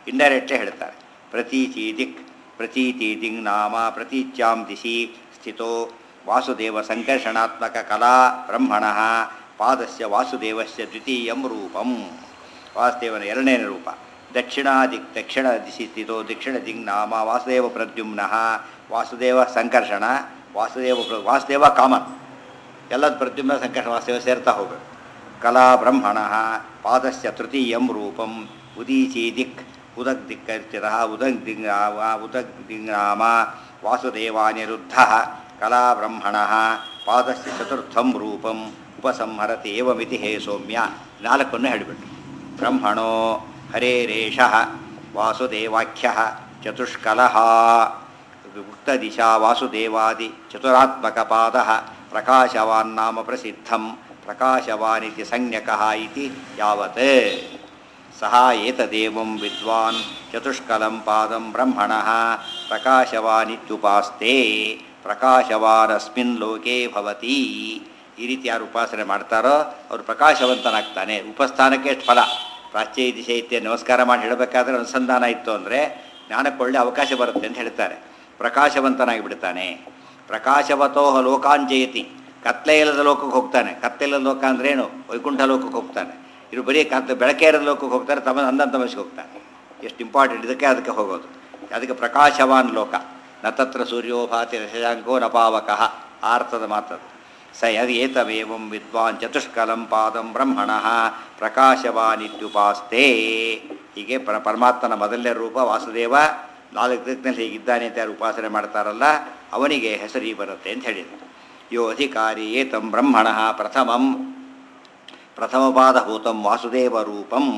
ಇಂಡೈರೆಕ್ಟ್ಲೇ ಹೇಳ್ತಾರೆ. ಪ್ರತೀಚಿ ದಿಕ್ ಪ್ರತೀತಿ ದಿಗ್ ನಾಮ ಪ್ರತೀಚ್ಯಾಂ ದಿಶಿ ಸ್ಥಿತೋ ವಾಸುದೇವ ಸಂಕರ್ಷಣಾತ್ಮಕ ಕಲಾ ಬ್ರಹ್ಮಣ ಪಾದಸ್ಯ ವಾಸುದೇವಸ್ಯ ದ್ವಿತೀಯಂ ರೂಪಂ. ವಾಸುದೇವನ ಎರಡನೇ ರೂಪ. ದಕ್ಷಿಣಾದಿಕ್ ದಕ್ಷಿಣ ದಿಶಿ ಸ್ಥಿತೋ ದಕ್ಷಿಣ ದಿಗ್ ನಾಮ ವಾಸುದೇವ ಪ್ರದ್ಯುಮ್ನ ವಾಸುದೇವ ಸಂಕರ್ಷಣ ವಾಸುದೇವ ಪ್ರ ವಾಸುದೇವ ಕಾಮನ್ ಎಲ್ಲದ ಪ್ರದ್ಯುಮ್ನ ಸಂಕರ್ಷಣ ವಾಸುದೇವ ಸೇರ್ತಾ ಹೋಗಬೇಕು. ಕಲಾ ಬ್ರಹ್ಮಣ ಪಾದಸ್ಯ ತೃತೀಯಂ ರೂಪಂ. ಉದೀಚಿ ದಿಕ್ ಉದಕ್ ದಿಕ್ಕರ್ಚಿತ ಉದಕ್ ದಿಗ್ ಉದಕ್ ದಿಗ್ ನಾಮ ವಾಸುದೇವಾನಿರುದ್ಧ ಕಲಾ ಬ್ರಹ್ಮಣ ಪಾದಸ್ಯ ಚತುರ್ಥಂ ರೂಪಂ ಉಪಸಂಹರತಿ ಏವಮಿತಿ ಹೇ ಸೌಮ್ಯ. ನಾಲ್ಕನ್ನು ಹೇಳಿಬಿಟ್ಟು ಬ್ರಹ್ಮಣೋ ಹರೇರೇಷ ವಾಸುದೇವಾಖ್ಯ ಚತುಷ್ಕಲಃ ಉಕ್ತದಿಶಾ ವಾಸುದೇವಾದಿ ಚತುರಾತ್ಮಕ ಪಾದ ಪ್ರಕಾಶವಾನ್ ನಾಮ ಪ್ರಸಿದ್ಧಂ ಪ್ರಕಾಶವಾನಿತಿ ಸಂಜ್ಞಕಃ ಇತಿ ಯಾವತ್. ಸಹ ಏತದೇವಂ ವಿದ್ವಾನ್ ಚತುಷ್ಕಲಂ ಪಾದಂ ಬ್ರಹ್ಮಣಃ ಪ್ರಕಾಶವಾನಿತ್ಯುಪಾಸ್ತೆ ಪ್ರಕಾಶವಾನಸ್ಮಿನ್ ಲೋಕೆ ಭವತಿ. ಈ ರೀತಿ ಯಾರು ಉಪಾಸನೆ ಮಾಡ್ತಾರೋ ಅವರು ಪ್ರಕಾಶವಂತನಾಗ್ತಾನೆ. ಉಪಸ್ಥಾನಕ್ಕೆ ಎಷ್ಟು ಫಲ. ಪ್ರಾಚ್ಯ ದಿಶೆ ಇತ್ಯ ನಮಸ್ಕಾರ ಮಾಡಿ ಹೇಳಬೇಕಾದ್ರೆ ಅನುಸಂಧಾನ ಇತ್ತು ಅಂದರೆ ಜ್ಞಾನಕ್ಕೆ ಒಳ್ಳೆ ಅವಕಾಶ ಬರುತ್ತೆ ಅಂತ ಹೇಳ್ತಾರೆ. ಪ್ರಕಾಶವಂತನಾಗಿ ಬಿಡ್ತಾನೆ. ಪ್ರಕಾಶವತೋ ಲೋಕಾಂಜಯತಿ ಕತ್ಲೆ ಇಲ್ಲದ ಲೋಕಕ್ಕೆ ಹೋಗ್ತಾನೆ. ಕತ್ಲೆ ಇಲ್ಲದ ಲೋಕ ಅಂದ್ರೇನು? ವೈಕುಂಠ ಲೋಕಕ್ಕೆ ಹೋಗ್ತಾನೆ. ಇವರು ಬರೀ ಕತ್ ಬೆಳಕೆ ಇರೋದ ಲೋಕಕ್ಕೆ ಹೋಗ್ತಾರೆ, ತಮ್ಮ ಅಂದನ್ ತಮಸ್ಗೆ ಹೋಗ್ತಾನೆ. ಎಷ್ಟು ಇಂಪಾರ್ಟೆಂಟ್ ಇದಕ್ಕೆ ಅದಕ್ಕೆ ಹೋಗೋದು. ಅದಕ್ಕೆ ಪ್ರಕಾಶವಾನ್ ಲೋಕ. ನ ತತ್ರ ಸೂರ್ಯೋ ಭಾತಿ ರಶಶಾಂಕೋ ನ ಪಾವಕಃ ಆ ಅರ್ಥದ ಮಾತದು. ಸ ಯದ್ ಏತಮೇವಂ ವಿದ್ವಾನ್ ಚತುಷ್ಕಲಂ ಪಾದಂ ಬ್ರಹ್ಮಣಃ ಪ್ರಕಾಶವಾನಿತ್ಯುಪಾಸ್ತೆ. ಹೀಗೆ ಪರ ಪರಮಾತ್ಮನ ಮೊದಲನೇ ರೂಪ ವಾಸುದೇವ ನಾಲ್ಕು ದಿಕ್ಕಿನಲ್ಲಿ ಹೀಗಿದ್ದಾನೆ ಅಂತ ಯಾರು ಉಪಾಸನೆ ಮಾಡ್ತಾರಲ್ಲ ಅವನಿಗೆ ಹೆಸರಿ ಬರುತ್ತೆ ಅಂತ ಹೇಳಿದರು. ಯೋ ಅಧಿಕಾರಿ ಏತಂ ಬ್ರಹ್ಮಣಃ ಪ್ರಥಮಂ ಪ್ರಥಮಪಾದಭೂತಂ ವಾಸುದೇವ ರೂಪಂ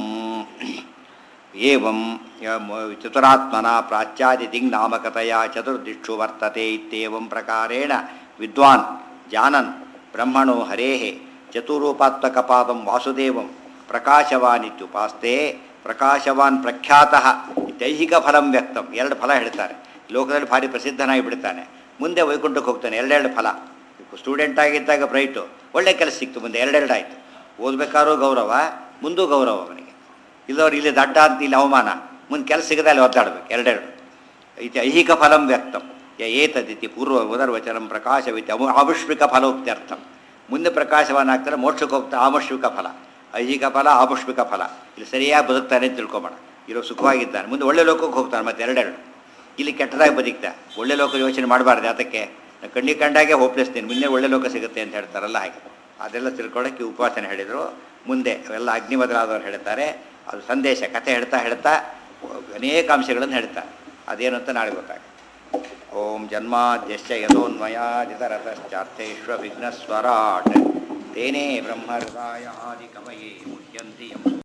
ಏವಂ ಚತುರಾತ್ಮನ ಪ್ರಾಚ್ಯಾದಿ ದಿಗ್ನಾಮಕತೆಯ ಚತುರ್ದಿಕ್ಷು ವರ್ತತೆ ಇತ್ಯೇವಂ ಪ್ರಕಾರೇಣ ವಿದ್ವಾನ್ ಜಾನನ್ ಬ್ರಹ್ಮಣೋ ಹರೇಃ ಚತುರೂಪಾತ್ಮಕಪಾದಂ ವಾಸುದೇವಂ ಪ್ರಕಾಶವಾನಿತ್ಯುಪಾಸ್ತೆ ಪ್ರಕಾಶವಾನ್ ಪ್ರಖ್ಯಾತಃ ದೈಹಿಕ ಫಲಂ ವ್ಯಕ್ತಂ. ಎರಡು ಫಲ ಹೇಳ್ತಾರೆ. ಲೋಕದಲ್ಲಿ ಭಾರಿ ಪ್ರಸಿದ್ಧನಾಗಿ ಬಿಡ್ತಾನೆ, ಮುಂದೆ ವೈಕುಂಠಕ್ಕೆ ಹೋಗ್ತಾನೆ. ಎರಡೆರಡು ಫಲ. ಸ್ಟೂಡೆಂಟ್ ಆಗಿದ್ದಾಗ ಬ್ರೈಟು, ಒಳ್ಳೆ ಕೆಲಸ ಸಿಕ್ತು, ಮುಂದೆ ಎರಡೆರಡು ಆಯಿತು. ಓದಬೇಕಾದ್ರೂ ಗೌರವ, ಮುಂದೂ ಗೌರವ ಅವನಿಗೆ. ಇಲ್ಲವ್ರು ಇಲ್ಲಿ ದಡ್ಡ ಅಂತ ಇಲ್ಲಿ ಅವಮಾನ, ಮುಂದೆ ಕೆಲಸ ಸಿಗದೆ ಅಲ್ಲಿ ಒದ್ದಾಡಬೇಕು. ಎರಡೆರಡು ಇತಿ ಐಹಿಕ ಫಲಂ ವ್ಯಕ್ತಂ ಏತದಿತಿ ಪೂರ್ವ ಉದರ್ವಚನಂ ಪ್ರಕಾಶವಿತಿ ಅಮು ಆಮುಷ್ಮಿಕ ಫಲೋಕ್ತ್ಯರ್ಥಂ. ಮುಂದೆ ಪ್ರಕಾಶವಾನಾಗ್ತಾರೆ, ಮೋಕ್ಷಕ್ಕೆ ಹೋಗ್ತಾ ಆಮುಷ್ಮಿಕ ಫಲ, ಐಹಿಕ ಫಲ, ಆಮುಷ್ಮಿಕ ಫಲ. ಇಲ್ಲಿ ಸರಿಯಾಗಿ ಬದುಕ್ತಾನೆ ಅಂತ ತಿಳ್ಕೊಬೇಡ. ಇರೋ ಸುಖವಾಗಿದ್ದಾನೆ, ಮುಂದೆ ಒಳ್ಳೆ ಲೋಕಕ್ಕೆ ಹೋಗ್ತಾನೆ. ಮತ್ತೆ ಎರಡೆರಡು ಇಲ್ಲಿ ಕೆಟ್ಟದಾಗಿ ಬದುಕ್ತಾ, ಒಳ್ಳೆ ಲೋಕ ಯೋಚನೆ ಮಾಡಬಾರ್ದು. ಅದಕ್ಕೆ ಕಣ್ಣಿಗೆ ಕಂಡಾಗೆ ಹೋಪ್ಲೆಸ್ತೀನಿ, ಮುಂದೆ ಒಳ್ಳೆ ಲೋಕ ಸಿಗುತ್ತೆ ಅಂತ ಹೇಳ್ತಾರಲ್ಲ ಹಾಗೆ. ಅದೆಲ್ಲ ತಿಳ್ಕೊಳ್ಳೋಕ್ಕೆ ಉಪಾಸನೆ ಹೇಳಿದರು. ಮುಂದೆ ಅವೆಲ್ಲ ಅಗ್ನಿಮದಲಾದವ್ರು ಹೇಳ್ತಾರೆ. ಅದು ಸಂದೇಶ ಕಥೆ ಹೇಳ್ತಾ ಹೇಳ್ತಾ ಅನೇಕ ಅಂಶಗಳನ್ನು ಹೇಳ್ತಾರೆ. ಅದೇನು ಅಂತ ನಾಳೆ ಗೊತ್ತಾಗ. ಓಂ ಜನ್ಮಾದ್ಯಶ್ಚ ಯಥೋನ್ಮಯಾದಿತರತಶ್ಚಾರ್ಥೇಶ್ವ ವಿಘ್ನಸ್ವರಾಟ್ ತೇನೇ ಬ್ರಹ್ಮಹೃದಾಯ ಆದಿ ಕವಯೇ ಮುಹ್ಯಂತಿ ಯಂ